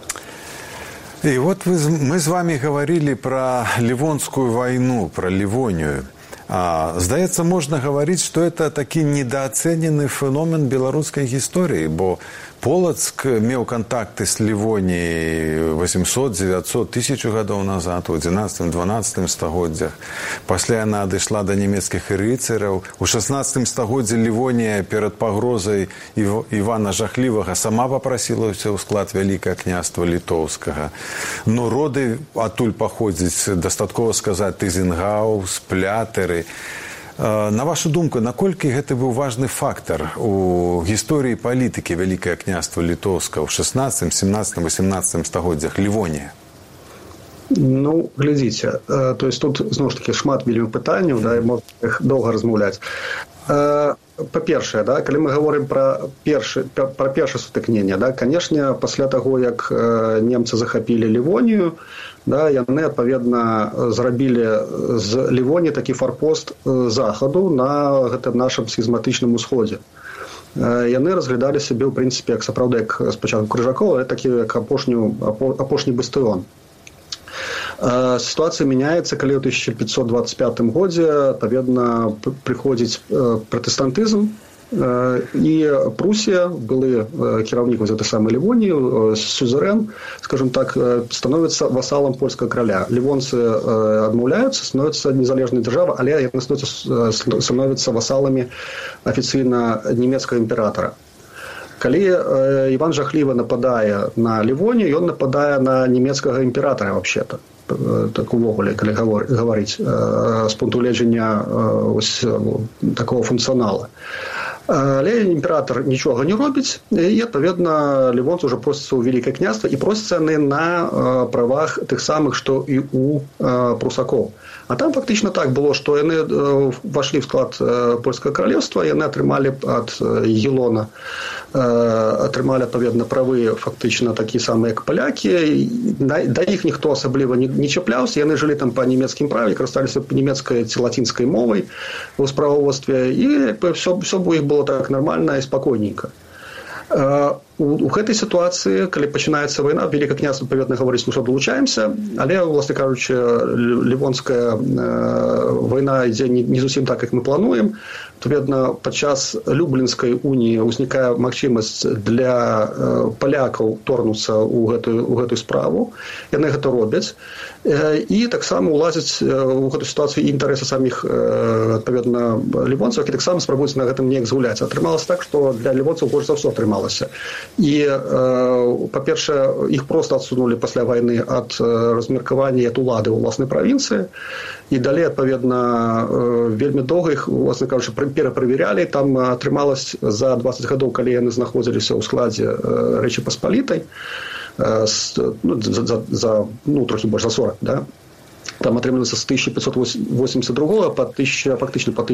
И вот мы с вами говорили про Ливонскую войну, про Ливонию. Здаецца, можна гаварыць, што это такі недооценены феномен беларускай гісторыі, бо Полацк меў кантакты з Ливоніяй 800, 900, 1000 гадоў назад, у 11-12 стагоддзях. Пасля яна адышла да нямецкіх рыцараў. У 16 стагоддзі Ливонія перад пагрозай Івана Жахлівага сама папрасілася ў склад Вялікае княства Літоўскага. Но роды адтуль паходзяць, дастаткова сказаць, Тызенгау, Сплятэры. На вашу думку, наколькі гэта быў важны фактар у гісторыі палітыкі Вялікае княства Літоўска ў 16, 17, 18 стагоддзях Ливонія? Ну, глядзіце, то есть тут, зноў ж такі, шмат вельмі пытанняў, да, і можна іх доўга размаўляць. Па-першае, да, калі мы гаворым пра першае сутыкненне, да, канешне, пасля таго, як немцы захапілі Ливонію, да, яны, адпаведна, зрабілі з Ливоніі такі фарпост захаду на гэтым нашым схізматычным усходзе. Яны разглядалі сябе, ў прынцыпе, як сапраўды, як спачатку крыжакоў, але такі, як апошні бастыён. Ситуация меняется, калі ў 1525 годзе, адпаведна, прыходзіць пратэстантызм, і Прусія, былы кіраўнік гэтай самай Ливоніі, сюзерэн, скажем так, становіцца васалам польскага краля. Ливонцы адмаўляюцца, становяцца незалежнай дзяржавай, але яны становяцца васаламі афіцыйна нямецкага імператара. Калі Іван Жахлівы нападае на Ливонію, ён нападае на нямецкага імператара, вообще-то. Так увогуле, калі гаварыць з пункту гледжання такого функцыянала. Але імператор нічога не робіць, і, адпаведна, ливонцы ўжо просяцца ў Вялікае княства, і просяцца яны на правах тых самых, што і у прусакоў. А там фактично так было, что яны вошли в склад польского королевства, яны атрымалі ад Елона, атрымалі адпаведна правы фактично такие самые, як паляки. Да іх ніхто асабліва не чапляўся, яны жылі там по нямецкім праве, карысталіся нямецкай ці лацінскай мовай у справаводстве, і все у іх было так нормально і спакойненько. У гэтай сітуацыі, калі пачынаецца вайна, Вялікае княства адпаведна гаворыць, мы што далучаемся, але, власне кажучы, Лівонская вайна ідзе не зусім так, як мы плануем. Адпаведна, падчас Люблінскай уніі ўзнікае магчымасць для палякаў торнуцца ў гэтую справу. Яны гэта робяць. І таксама ўлазяць у гэту сітуацыю і інтарэсы саміх, адпаведна, лівонцаў, які таксама спрабуюць на гэтым неяк згуляць. Атрымалася так, што для лівонцаў больш за ўсё атрымалася. І, па-першае, іх проста адсунулі пасля вайны ад размеркавання ад улады ў ўласнай правінцыі. І далей, адпаведна, вельмі доўга іх, власне кажучы, пераправярялі. Там атрымалася за 20 гадоў, калі яны знаходзіліся ў складзе Рэчы Паспалітай, трохі больш за 40, да? Там атрымліваецца з 1582 фактично по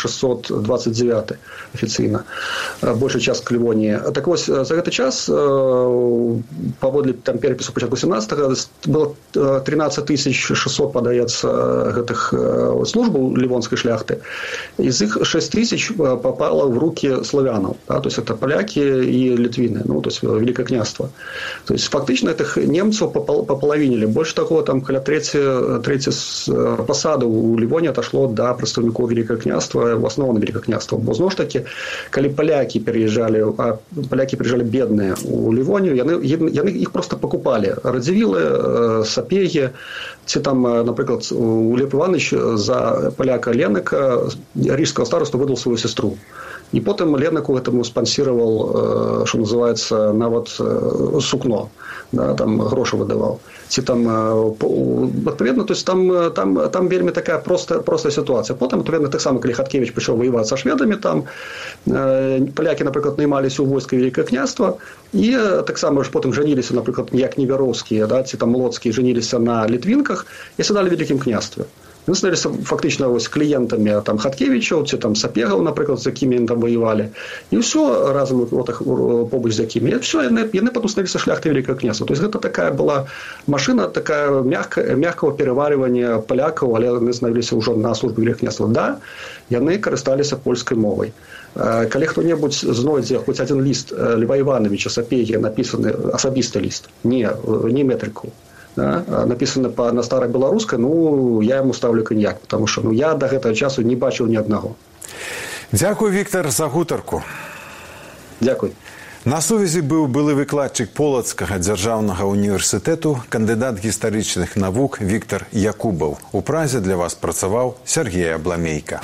1629 афіцыйна, большая частка Лівоніі. Так вось, за гэты час, паводле там перапісу пачатку 17-го, было 13 600, падаецца, гэтых службаў лівонскай шляхты. Из іх 6 тысяч попало в руки славянаў, да? То есть это поляки и литвины, то есть Великое княство. То есть фактично этих немцев пополовинили. Больше того, там каля третьей посады у Лівоні отошло до представников Великого княства, в основном Великого княства. Бо знову ж таки, коли поляки приезжали бедные у Лівонію, яны их просто покупали. Радзівілы, сапеги, ці там, наприклад, Лев Іванович за поляка Леника, рижского старосту, выдал свою сестру. И потом Леноку этому спонсировал, что называется, навод сукно, да, там гроши выдавал. Ці там, відповідно, то есть там вельми така проста ситуація. Потім, відповідно, так само, коли Хаткевич пішов воювати з шведами, там поляки, наприклад, наймалися у війська Великого княства, і так само ж потім женилися, наприклад, як Неверовські, да, ці там Молодські женилися на літвінках і сідали в Великому княстві. Вони становилися фактично ось клієнтами там Хаткевичів, чи там Сапегов, наприклад, з якими вони там воювали. І все разом побач з якими. І все, вони потім становилися шляхти Великого княства. Тобто це така була машина, така м'якого переварювання поляків, але вони становилися вже на службі Великого княства. Да, вони користалися польською мовою. Коли хто-небудь знойде хоч один лист Льва Івановича Сапеги, написаний особистий лист, не метрику, да, написано на старобеларускай, я йому ставлю коньяк, тому що я до гэтага часу не бачив ні одного. Дякую, Віктор, за гутарку. Дякую. На сувязі быў былы выкладчык Полацкага дзяржаўнага універсітэту, кандыдат гістарычных навук Віктор Якубаў. У Празе для вас працаваў Сергей Абламейка.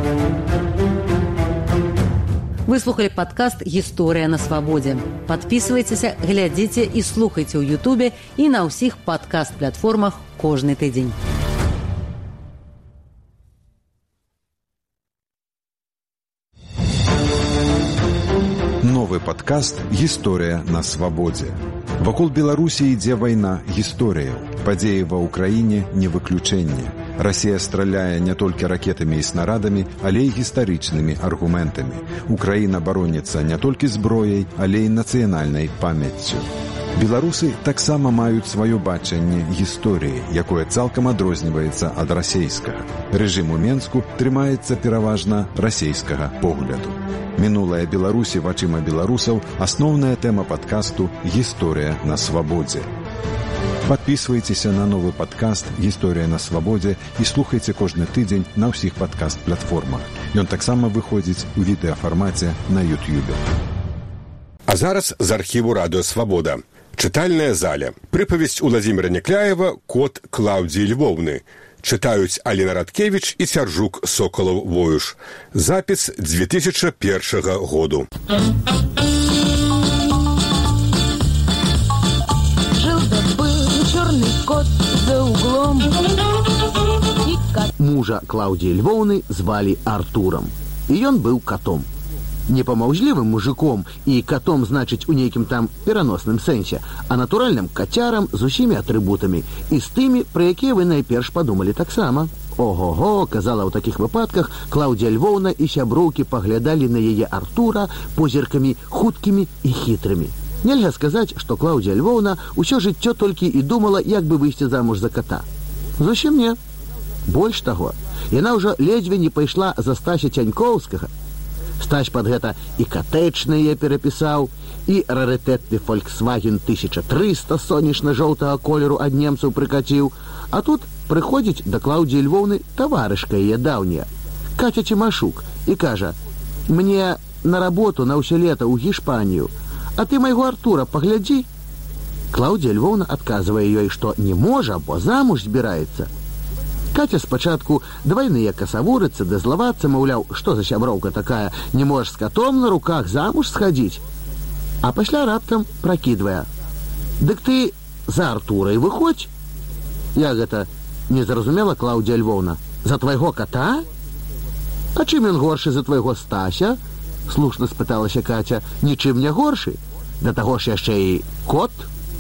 Вы слухали подкаст «Гісторыя на свабодзе». Подписывайтеся, глядзіце і слухайце ў Ютубе і на ўсіх падкаст-платформах кожны тыдзень. Новы падкаст «Гісторыя на свабодзе». Вакол Беларусі ідзе вайна гісторыяў. Падзеі ва ўкраіне не выключэнне. Расія страляе не толькі ракетамі і снарадамі, але і гістарычнымі аргументамі. Украіна бароніцца не толькі зброяй, але і нацыянальнай памяццю. Беларусы таксама маюць сваё бачанне гісторыі, якое цалкам адрозніваецца ад расейскага. Рэжым у Менску трымаецца пераважна расейскага погляду. Мінулае Беларусі вачыма беларусаў – асноўная тэма падкасту «Гісторыя на свабодзе». Подписывайтеся на новый подкаст «Гісторыя на свабодзе» і слухайце кожны тыдзень на ўсіх падкаст-платформах. Ён таксама выходзіць у відэафармаце на Ютьюбе. А зараз з архіву Радыё Свабода. Чытальная заля. Прыпавесць Уладзіміра Някляева «Кот Клаўдзіі Львоўны». Чытаюць Аліна Радкевіч і Сяржук Сокалаў-Воюш. Запіс 2001 году. Кот за углом. Мужа Клаўдзіі Львоўны звалі Артурам. І ён быў катом. Не памаўзлівым мужиком і катом, значыць, у нейкім там пераносным сэнсе, а натуральным кацярам з усімі атрыбутамі і з тымі, пра якія вы найперш падумалі таксама. Ого-го, казала ў такіх выпадках Клаўдія Львоўна, і сяброўкі паглядалі на яе Артура позіркамі хуткімі і хітрымі. Нельга сказаць, што Клаўдія Львоўна ўсё жыццё толькі і думала, як бы выйсці замуж за ката. Зусім не. Больш таго, яна ўжо ледзьве не пайшла за Стася Цянькоўскага. Стась пад гэта і катэчныя перапісаў, і рарытэтны Volkswagen 1300 сонечна-жоўтага колеру ад немцаў прыкаціў, а тут прыходзіць да Клаўдіі Львоўны таварышка яе даўняя, Катя Цімашук, і кажа: «Мне на работу на ўсё лета ў Гішпанію, а ты майго Артура паглядзі». Клаўдія Львоўна адказвае ёй, што не можа, бо замуж збіраецца. Катя спачатку да вайны касавурыцца, да злавацца, маўляў, што за сяброўка такая, не можаш з катом на руках замуж схадзіць. А пасля раптам пракідвае: «Дык ты за Артура і выходзь». Я гэта не зразумела, Клаўдія Львоўна, за твайго ката? А чым ён горшы за твайго Стася? Слушна спыталася Катя. Нічым не горшы, да таго ж яшчэ і кот.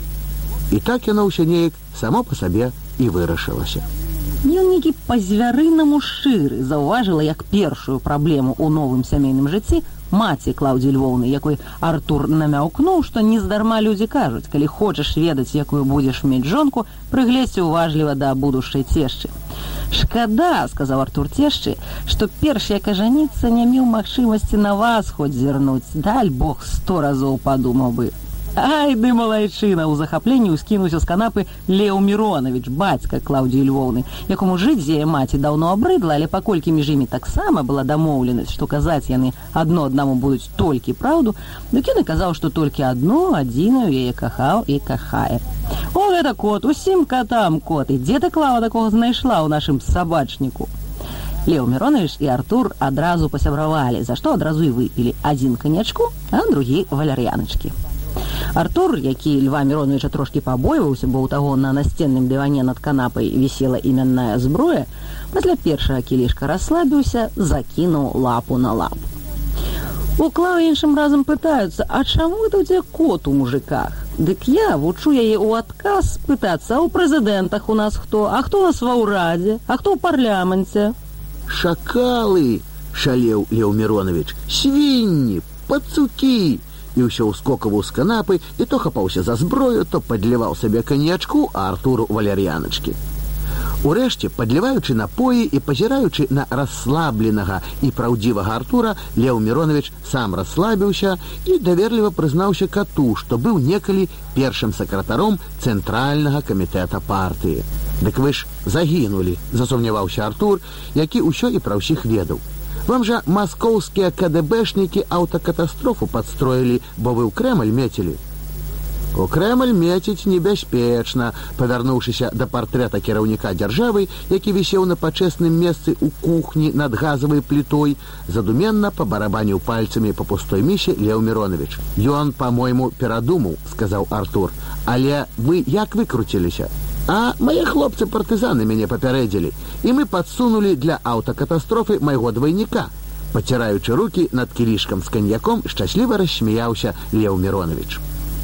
І так яно ўсё неяк само па сабе і вырашылася. Ён нейкі па-звярынаму шчыры заўважыла як першую праблему ў новым сямейным жыцці маці Клаўдіі Львоўны, якой Артур намяўкнуў, што нездарма людзі кажуць: калі хочаш ведаць, якую будзеш мець жонку, прыгледзься уважліва да будучай цешчы. «Шкада, — сказаў Артур цешчы, — што перш як ажаніцца не меў магчымасці на вас хоць зірнуць, даль Бог 100 разоў падумаў бы». «Ай, ды малайчына!» — у захапленні ўскінуўся з канапы Леў Міронавіч, бацька Клаўдіі Львоўны, якому жыць з яе маці даўно абрыдла, але паколькі між імі таксама была дамоўленасць, што казаць яны адно аднаму будуць толькі праўду, дык ён і казаў, што толькі адну адзіную яе кахаў і кахае. «О, гэта кот, усім катам кот, і дзе ты, Клава, такога знайшла ў нашым сабачніку?» Леў Міронавіч і Артур адразу пасябравалі, за што адразу і выпілі адзін канячку, а другі валяр'яначкі. Артур, які Льва Міроновича трошкі пабойваўся, бо ў таго на насценным дыване над канапай вісела іменная зброя, пасля першага кілішка расслабіўся, закінуў лапу на лапу. У Клавы іншым разам пытаюцца: «А чаму это у цябе кот у мужиках?» Дык я вучу яе ў адказ пытацца: «А ў прэзідэнтах у нас хто? А хто у нас ва ўрадзе? А хто ў парламенце?» «Шакалы!» — шалеў Леў Міронавіч. «Свінні, пацукі!» І ўсё ўскокаваў з канапы, і то хапаўся за зброю, то падліваў сабе каньячку, а Артуру валяр'яначкі. Урэшце, падліваючы напоі і пазіраючы на расслабленага і праўдзівага Артура, Леў Міронавіч сам расслабіўся і даверліва прызнаўся кату, што быў некалі першым сакратаром Цэнтральнага камітэта партыі. «Дык вы ж загінулі», — засумняваўся Артур, які ўсё і пра ўсіх ведаў. «Вам жа маскоўскія КДБшнікі аўтакатастрофу падстроілі, бо вы ў Крэмль мецілі». «У Крэмль меціць небяспечна», — павярнуўшыся да партрэта кіраўніка дзяржавы, які вісеў на пачэсным месцы ў кухні над газавай плітой, задуменна пабарабаніў пальцамі па пустой місе Леў Міронавіч. «Ён, па-мойму, перадумаў», — сказаў Артур. «Але вы як выкруціліся?» «А мае хлопцы-партызаны мяне папярэдзілі, і мы падсунулі для аўтакатастрофы майго двайніка». Паціраючы рукі над кілішкам з каньяком, шчасліва рассмяяўся Леў Міронавіч.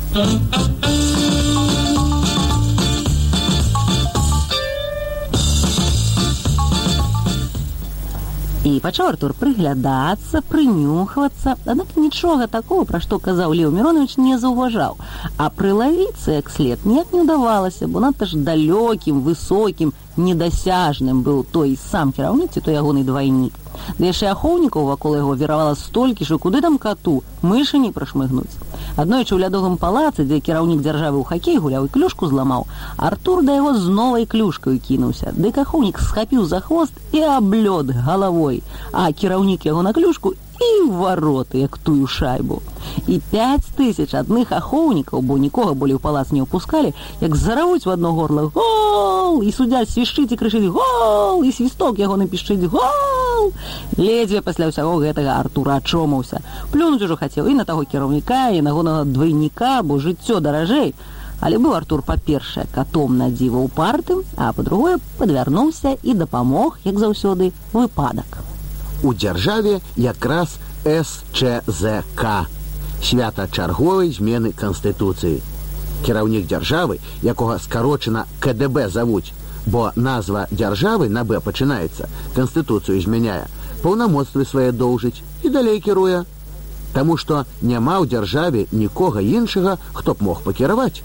І пачаў Артур прыглядацца, прынюхвацца, аднак нічога такого, пра што казаў Леў Міронавіч, не заўважаў. А прылавіцца як след ніяк не ўдавалася, бо надта ж далёкім, высокім, недасяжным быў той сам кіраўнік ці той ягоны двайнік. Да яшчэ ахоўнікаў вакол яго віравала столькі, што куды там кату, мышы не прашмыгнуць. Аднойчы ў лядовым палацы, дзе кіраўнік дзяржавы ў хакей гуляў і клюшку зламаў, Артур да яго з новай клюшкаю кінуўся. Дык ахоўнік схапіў за хвост і аблёд галавой, а кіраўнік яго на клюшку і в вароты, як тую шайбу. І 5000 адных ахоўнікаў, бо нікога болей у палац не ўпускалі, як заравуць в адно горла «Гол!» і суддзя свішчыць і крычыць «Гол!» і свісток яго напішчыць «Гол!» Ледзьве пасля ўсяго гэтага Артур ачомаўся. Плюнуць ужо хацеў і на таго кіраўніка, і на ягонага двайніка, бо жыццё даражэй. Але быў Артур, па-першае, катом на дзіва упартым, а па-другое, падвярнуўся і дапамог, як заўсёды, выпадак. У дзяржаве якраз СЧЗК – свята чарговай змены Канстытуцыі. Кіраўнік дзяржавы, якога скарочана КДБ завуць, бо назва дзяржавы на «Б» пачынаецца, канстытуцыю змяняе, паўнамоцтвы свае доўжыць і далей кіруе. Таму што няма ў дзяржаве нікога іншага, хто б мог пакіраваць.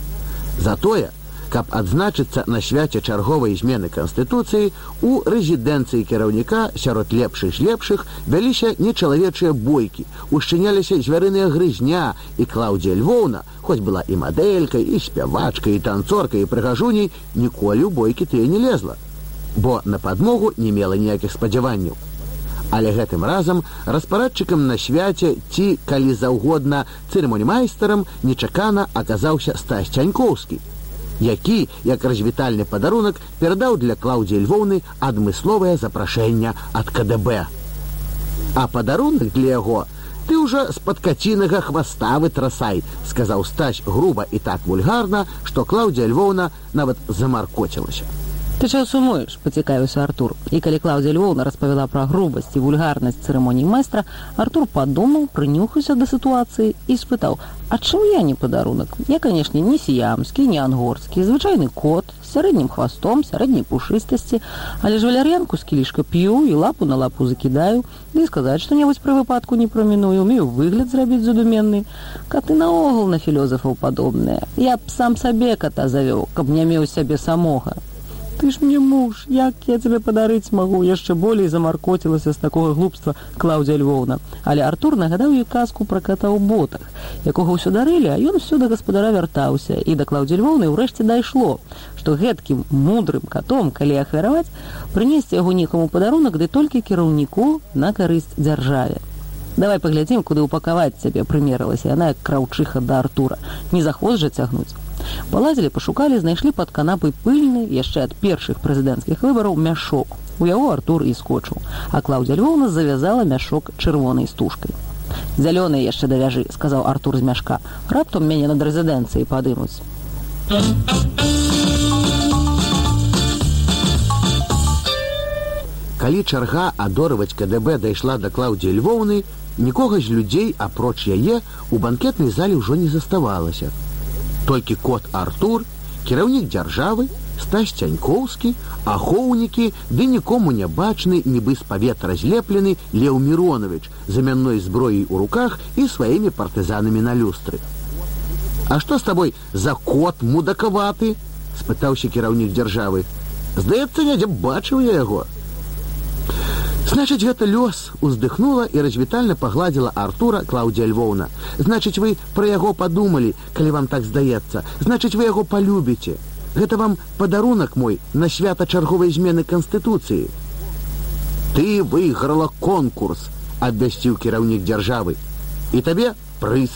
Затое, каб адзначыцца на свяце чарговай змены Канстытуцыі, у рэзідэнцыі кіраўніка сярод лепшых з лепшых вяліся нечалавечыя бойкі, ушчыняліся звярыныя грызня, і Клаўдзія Львоўна, хоць была і мадэлькай, і спявачкай, і танцоркай, і прыгажуняй, ніколі ў бойкі тыя не лезла, бо на падмогу не мела ніякіх спадзяванняў. Але гэтым разам распарадчыкам на свяце ці, калі заўгодна, цырымонімайстарам нечакана аказаўся Стась Цянькоўскі, які, як развітальны падарунак, перадаў для Клаўдзіі Львоўны адмысловае запрашэнне ад КДБ. А падарунак для яго ты ўжо з-пад кацінага хваста вытрасай, сказаў Стась груба і так вульгарна, што Клаўдзія Львоўна нават замаркоцілася. Ты чаго сумуеш, пацікавіўся Артур. І калі Клаўдзія Львоўна распавяла пра грубасць і вульгарнасць цырымоніі майстра, Артур падумаў, прынюхаўся да сітуацыі і спытаў: а чым я не падарунак? Я, канешне, не сіямскі, не ангорскі, звычайны кот з сярэднім хвастом, сярэдняй пушыстасці, але ж валяр'янку з кілішка п'ю і лапу на лапу закідаю, ды і сказаць што-небудзь пры выпадку не праміную, умею выгляд зрабіць задуменны. Каты наогул на філёзафаў падобныя. Я б сам сабе ката завёў, каб не меў сябе самога. Ты ж мне муж, як я тебе падарыць магу? Яшчэ болей замаркоцілася з такога глупства Клаўдзія Львоўна. Але Артур нагадаў ёй казку пра ката ў ботах, якога ўсё дарылі, а ён усё да гаспадара вяртаўся. І да Клаўдзіі Львоўны ўрэшце дайшло, што гэткім мудрым катом, калі ахвяраваць, прынесці яго некаму падарунак, ды толькі кіраўніку на карысць дзяржаве. Давай паглядзім, куды ўпакаваць цябе, прымерылася яна, як краўчыха да Артура. Не за хвост жа цягнуць. Палазілі, пашукалі, знайшлі пад канапай пыльны, яшчэ ад першых прэзідэнцкіх выбараў, мяшок. У яго Артур і скочыў. А Клаўдзія Львоўна завязала мяшок чырвонай стужкай. «Зялёны яшчэ давяжы», — сказаў Артур з мяшка. «Раптам мяне над рэзідэнцыяй падымуць». Калі чарга адорваць КДБ дайшла да Клаўдзіі Львоўны, нікога з людзей, апроч яе, у банкетнай зале ўжо не заставалася. Толькі кот Артур, кіраўнік дзяржавы, Стась Цянькоўскі, ахоўнікі, ды нікому не бачны, нібы з паветра злеплены Леў Міронович з замянной зброяй у руках і сваімі партызанамі на люстры. «А што з табой за кот мудакаваты?» – спытаўся кіраўнік дзяржавы. «Здаецца, недзе бачыў я яго». «Значыць, гэта лёс», — уздыхнула і развітальна пагладзіла Артура Клаўдзія Львоўна. «Значыць, вы пра яго падумалі, калі вам так здаецца. Значыць, вы яго палюбіце. Гэта вам падарунак мой на свята чарговай змены Канстытуцыі». «Ты выйграла конкурс», — абвясціў кіраўнік дзяржавы. «І табе прыз.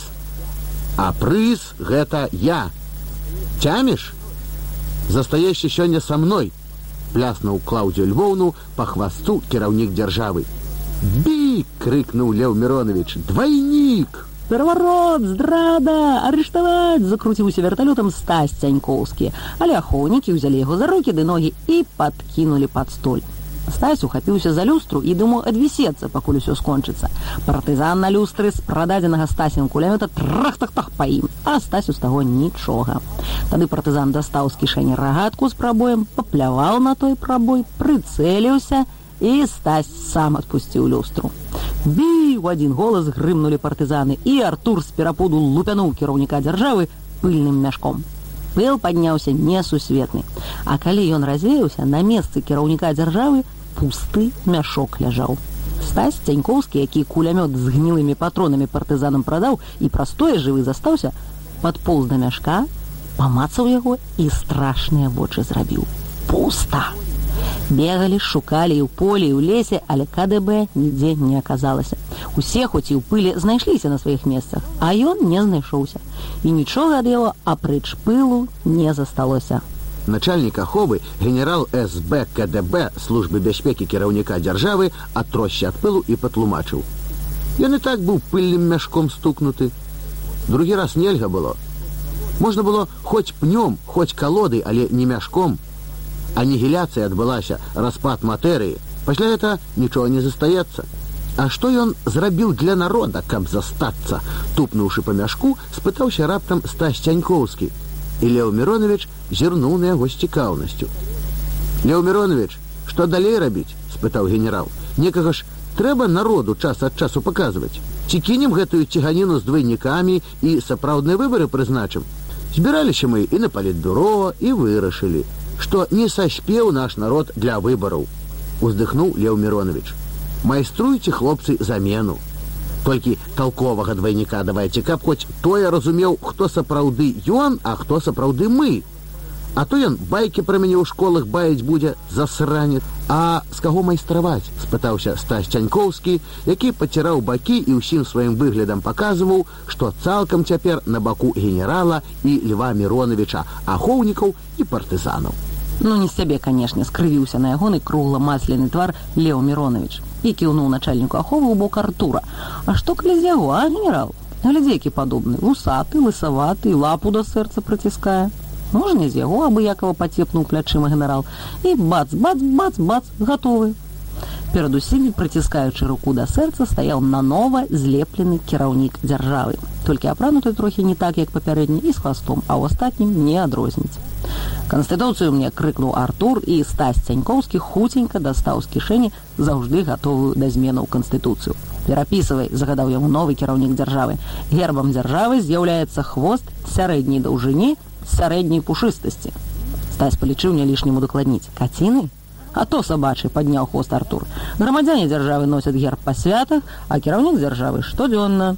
А прыз — гэта я. Цяміш? Застаешся сёння са мной», — пляснуў Клаўдзію Львоўну па хвасту кіраўнік дзяржавы. «Бі!» — крыкнуў Леў Міронович. «Двайнік!» «Пераварот! Здрада! Арыштаваць!» — закруціўся верталётам Стась Цянькоўскі. Але ахоўнікі ўзялі яго за рукі ды ногі і падкінулі пад столь. Стась ухапіўся за люстру і думаў адвісецца, пакуль усё скончыцца. Партызан на люстры з прададзенага Стасем кулямёта трах-тах-тах па ім, а Стасю з таго нічога. Тады партызан дастаў з кішэні рагатку з прабоем, папляваў на той прабой, прыцэліўся, і Стась сам адпусціў люстру. «Бі!» — у адзін голас грымнулі партызаны, і Артур з перапуду лупянуў кіраўніка дзяржавы пыльным мяшком. Пыл падняўся несусветны. А калі ён развеяўся, на месцы кіраўніка дзяржавы пусты мяшок ляжаў. Стась Цянькоўскі, які кулямёт з гнілымі патронамі партызанам прадаў і прастое жывы застаўся, падполз да мяшка, памацаў яго і страшныя вочы зрабіў. Пуста! Бегалі, шукалі і ў полі, і ў лесе, але КДБ нідзе не аказалася. Усе, хоць і ў пылі, знайшліся на сваіх месцах, а ён не знайшоўся. І нічога ад яго, апрэч пылу, не засталося. Начальнік аховы, генерал СБ КДБ службы бяспекі кіраўніка дзяржавы атросся ад пылу і патлумачыў. Ён і так быў пыльным мяшком стукнуты. Другі раз нельга было. Можна было хоць пнём, хоць калодай, але не мяшком. Анігіляцыя адбылася, распад матэрыі. Пасля гэта нічога не застаецца. А што ён зрабіў для народа, каб застацца? Тупнуўшы па мяшку, спытаўся раптам Стась Цянькоўскі. І Леў Міронович зірнуў на яго з цікаўнасцю. Леў Миронович, што далей рабіць? Спытаў генерал. Некага ж трэба народу час ад часу паказваць. Ці кінем гэтую ціганіну з двайнікамі і сапраўдныя выбары прызначым? Збіраліся мы і на палітбюро, і вырашылі, што не саспеў наш народ для выбараў. Уздыхнуў Леў Миронович. Майструйце, хлопцы, замену. Толькі толковага двайніка давайце, каб хоць тое разумеў, хто сапраўды ён, а хто сапраўды мы. А то ён байкі пра мяне ў школах баіць будзе, засранец. А з каго майстраваць? Спытаўся Стась Цянькоўскі, які паціраў бакі і ўсім сваім выглядам паказваў, што цалкам цяпер на баку генерала і Льва Мироновича, ахоўнікаў і партызанаў. Ну, не з сябе, канешне, скрывіўся на ягоны кругла-масляны твар Леў Миронович і кіўнуў начальніку аховы ў бок Артура. А што калі з яго, а, генерал? Глядзі, які падобны, вусаты, лысаваты, лапу да сэрца прыціскае. Можна з яго, абыякова пацепнуў плячыма генерал. І бац, бац, бац, бац, гатовы. Перад усімі, прыціскаючы руку да сэрца, стаяў нанова злеплены кіраўнік дзяржавы. Толькі апрануты трохі не так, як папярэдні, і з хвастом, а ў астатнім не адрозніць. «Канстытуцыю мне!» — крыкнуў Артур, і Стась Цянькоўскі хуценька дастаў з кішэні заўжды гатовую да зменаў канстытуцыю. «Перапісывай!» — загадаў яму новы кіраўнік дзяржавы. «Гербам дзяржавы з'яўляецца хвост сярэдняй даўжыні, сярэдняй пушыстасці». Стась палічыў не лішнім удакладніць. «Каціны? А то сабачы!» — падняў хвост Артур. «Грамадзяне дзяржавы носяць герб па святах, а кіраўнік дзяржавы штодзённа».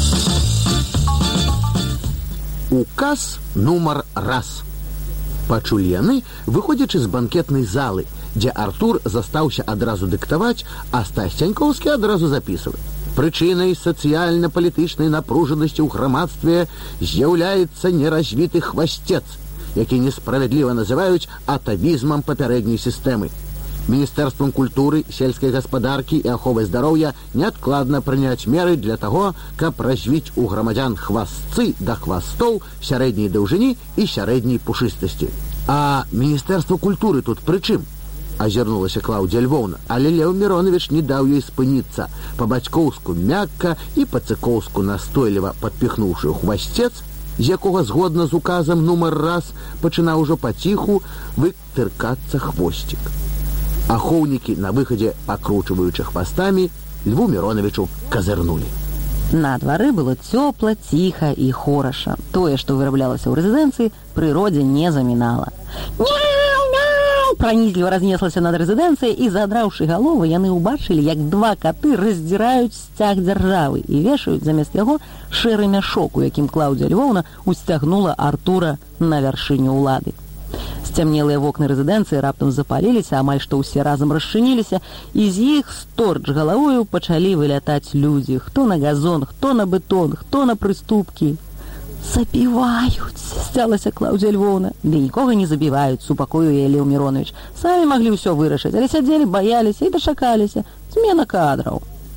Указ нумар раз. Пачулі яны, выходзячы з банкетнай залы, дзе Артур застаўся адразу дыктаваць, а Стась Цянькоўскі адразу запісваць. Прычынай сацыяльна-палітычнай напружанасці ў грамадстве з'яўляецца неразвіты хвасцец, які несправядліва называюць атавізмам папярэдняй сістэмы. Міністэрствам культуры, сельскай гаспадаркі і аховы здароўя неадкладна прыняць меры для таго, каб развіць у грамадзян хвастцы да хвастоў сярэдняй даўжыні і сярэдняй пушыстасці. А Міністэрства культуры тут пры чым? Азірнулася Клаўдзія Львоўна, але Леў Миронович не даў ёй спыніцца, па-бацькоўску мякка і па-цыкоўску настойліва падпіхнуўшы хвасцец, з якога згодна з указам нумар раз пачынаў ужо паціху вытыркацца хвосцік. Ахоўнікі на выхадзе, пакручваючы хвастамі, Льву Мироновичу казырнулі. На двары было цёпла, ціха і хораша. Тое, што выраблялася ў рэзідэнцыі, прыродзе не замінала. «Мяу-мяу!» пранізліва разнеслася над рэзідэнцыяй, і, задраўшы галовы, яны ўбачылі, як два каты раздзіраюць сцяг дзяржавы і вешаюць замест яго шэры мяшок, у якім Клаўдзія Львоўна усцягнула Артура на вяршыню ўлады. Сцямнелыя вокны рэзідэнцыі раптам запаліліся, амаль што ўсе разам расчыніліся, і з іх сторч галавою пачалі вылятаць людзі. Хто на газон, хто на бетон, хто на прыступкі. «Забіваюць!» — сцялася Клаўдзія Львоўна. «Ды нікога не забіваюць!» — супакоіў яе Леў Миронович. «Самі маглі ўсё вырашыць, але сядзелі, баяліся і дачакаліся. Змена кадраў».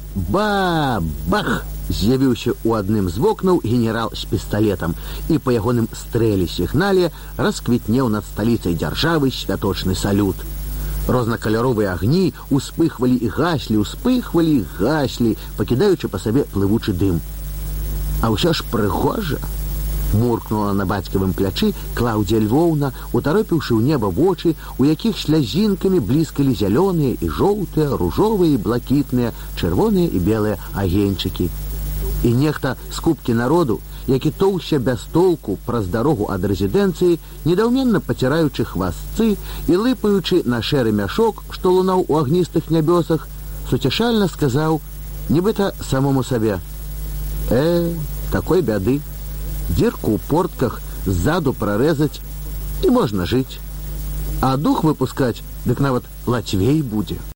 Ба-бах! З'явіўся ў адным з вокнаў генерал з пісталетам, і па ягоным стрэлі-сігнале расквітнеў над сталіцай дзяржавы святочны салют. Рознакаляровыя агні успыхвалі і гаслі, пакідаючы па сабе плывучы дым. А ўсё ж прыгожа! Муркнула на бацькавым плячы Клаўдзія Львоўна, утаропіўшы ў неба вочы, у якіх слязінкамі бліскалі зялёныя і жоўтыя, ружовыя і блакітныя, чырвоныя і белыя агеньчыкі. І нехта з купкі народу, які тоўся без толку праз дарогу ад рэзідэнцыі, недаўменна паціраючы хвастцы і лыпаючы на шэры мяшок, што лунаў у агністых нябёсах, суцяшальна сказаў, нібыта самому сабе: такой бяды. Дзірку ў портках ззаду прарэзаць і можна жыць. А дух выпускаць, дык нават лацвей будзе.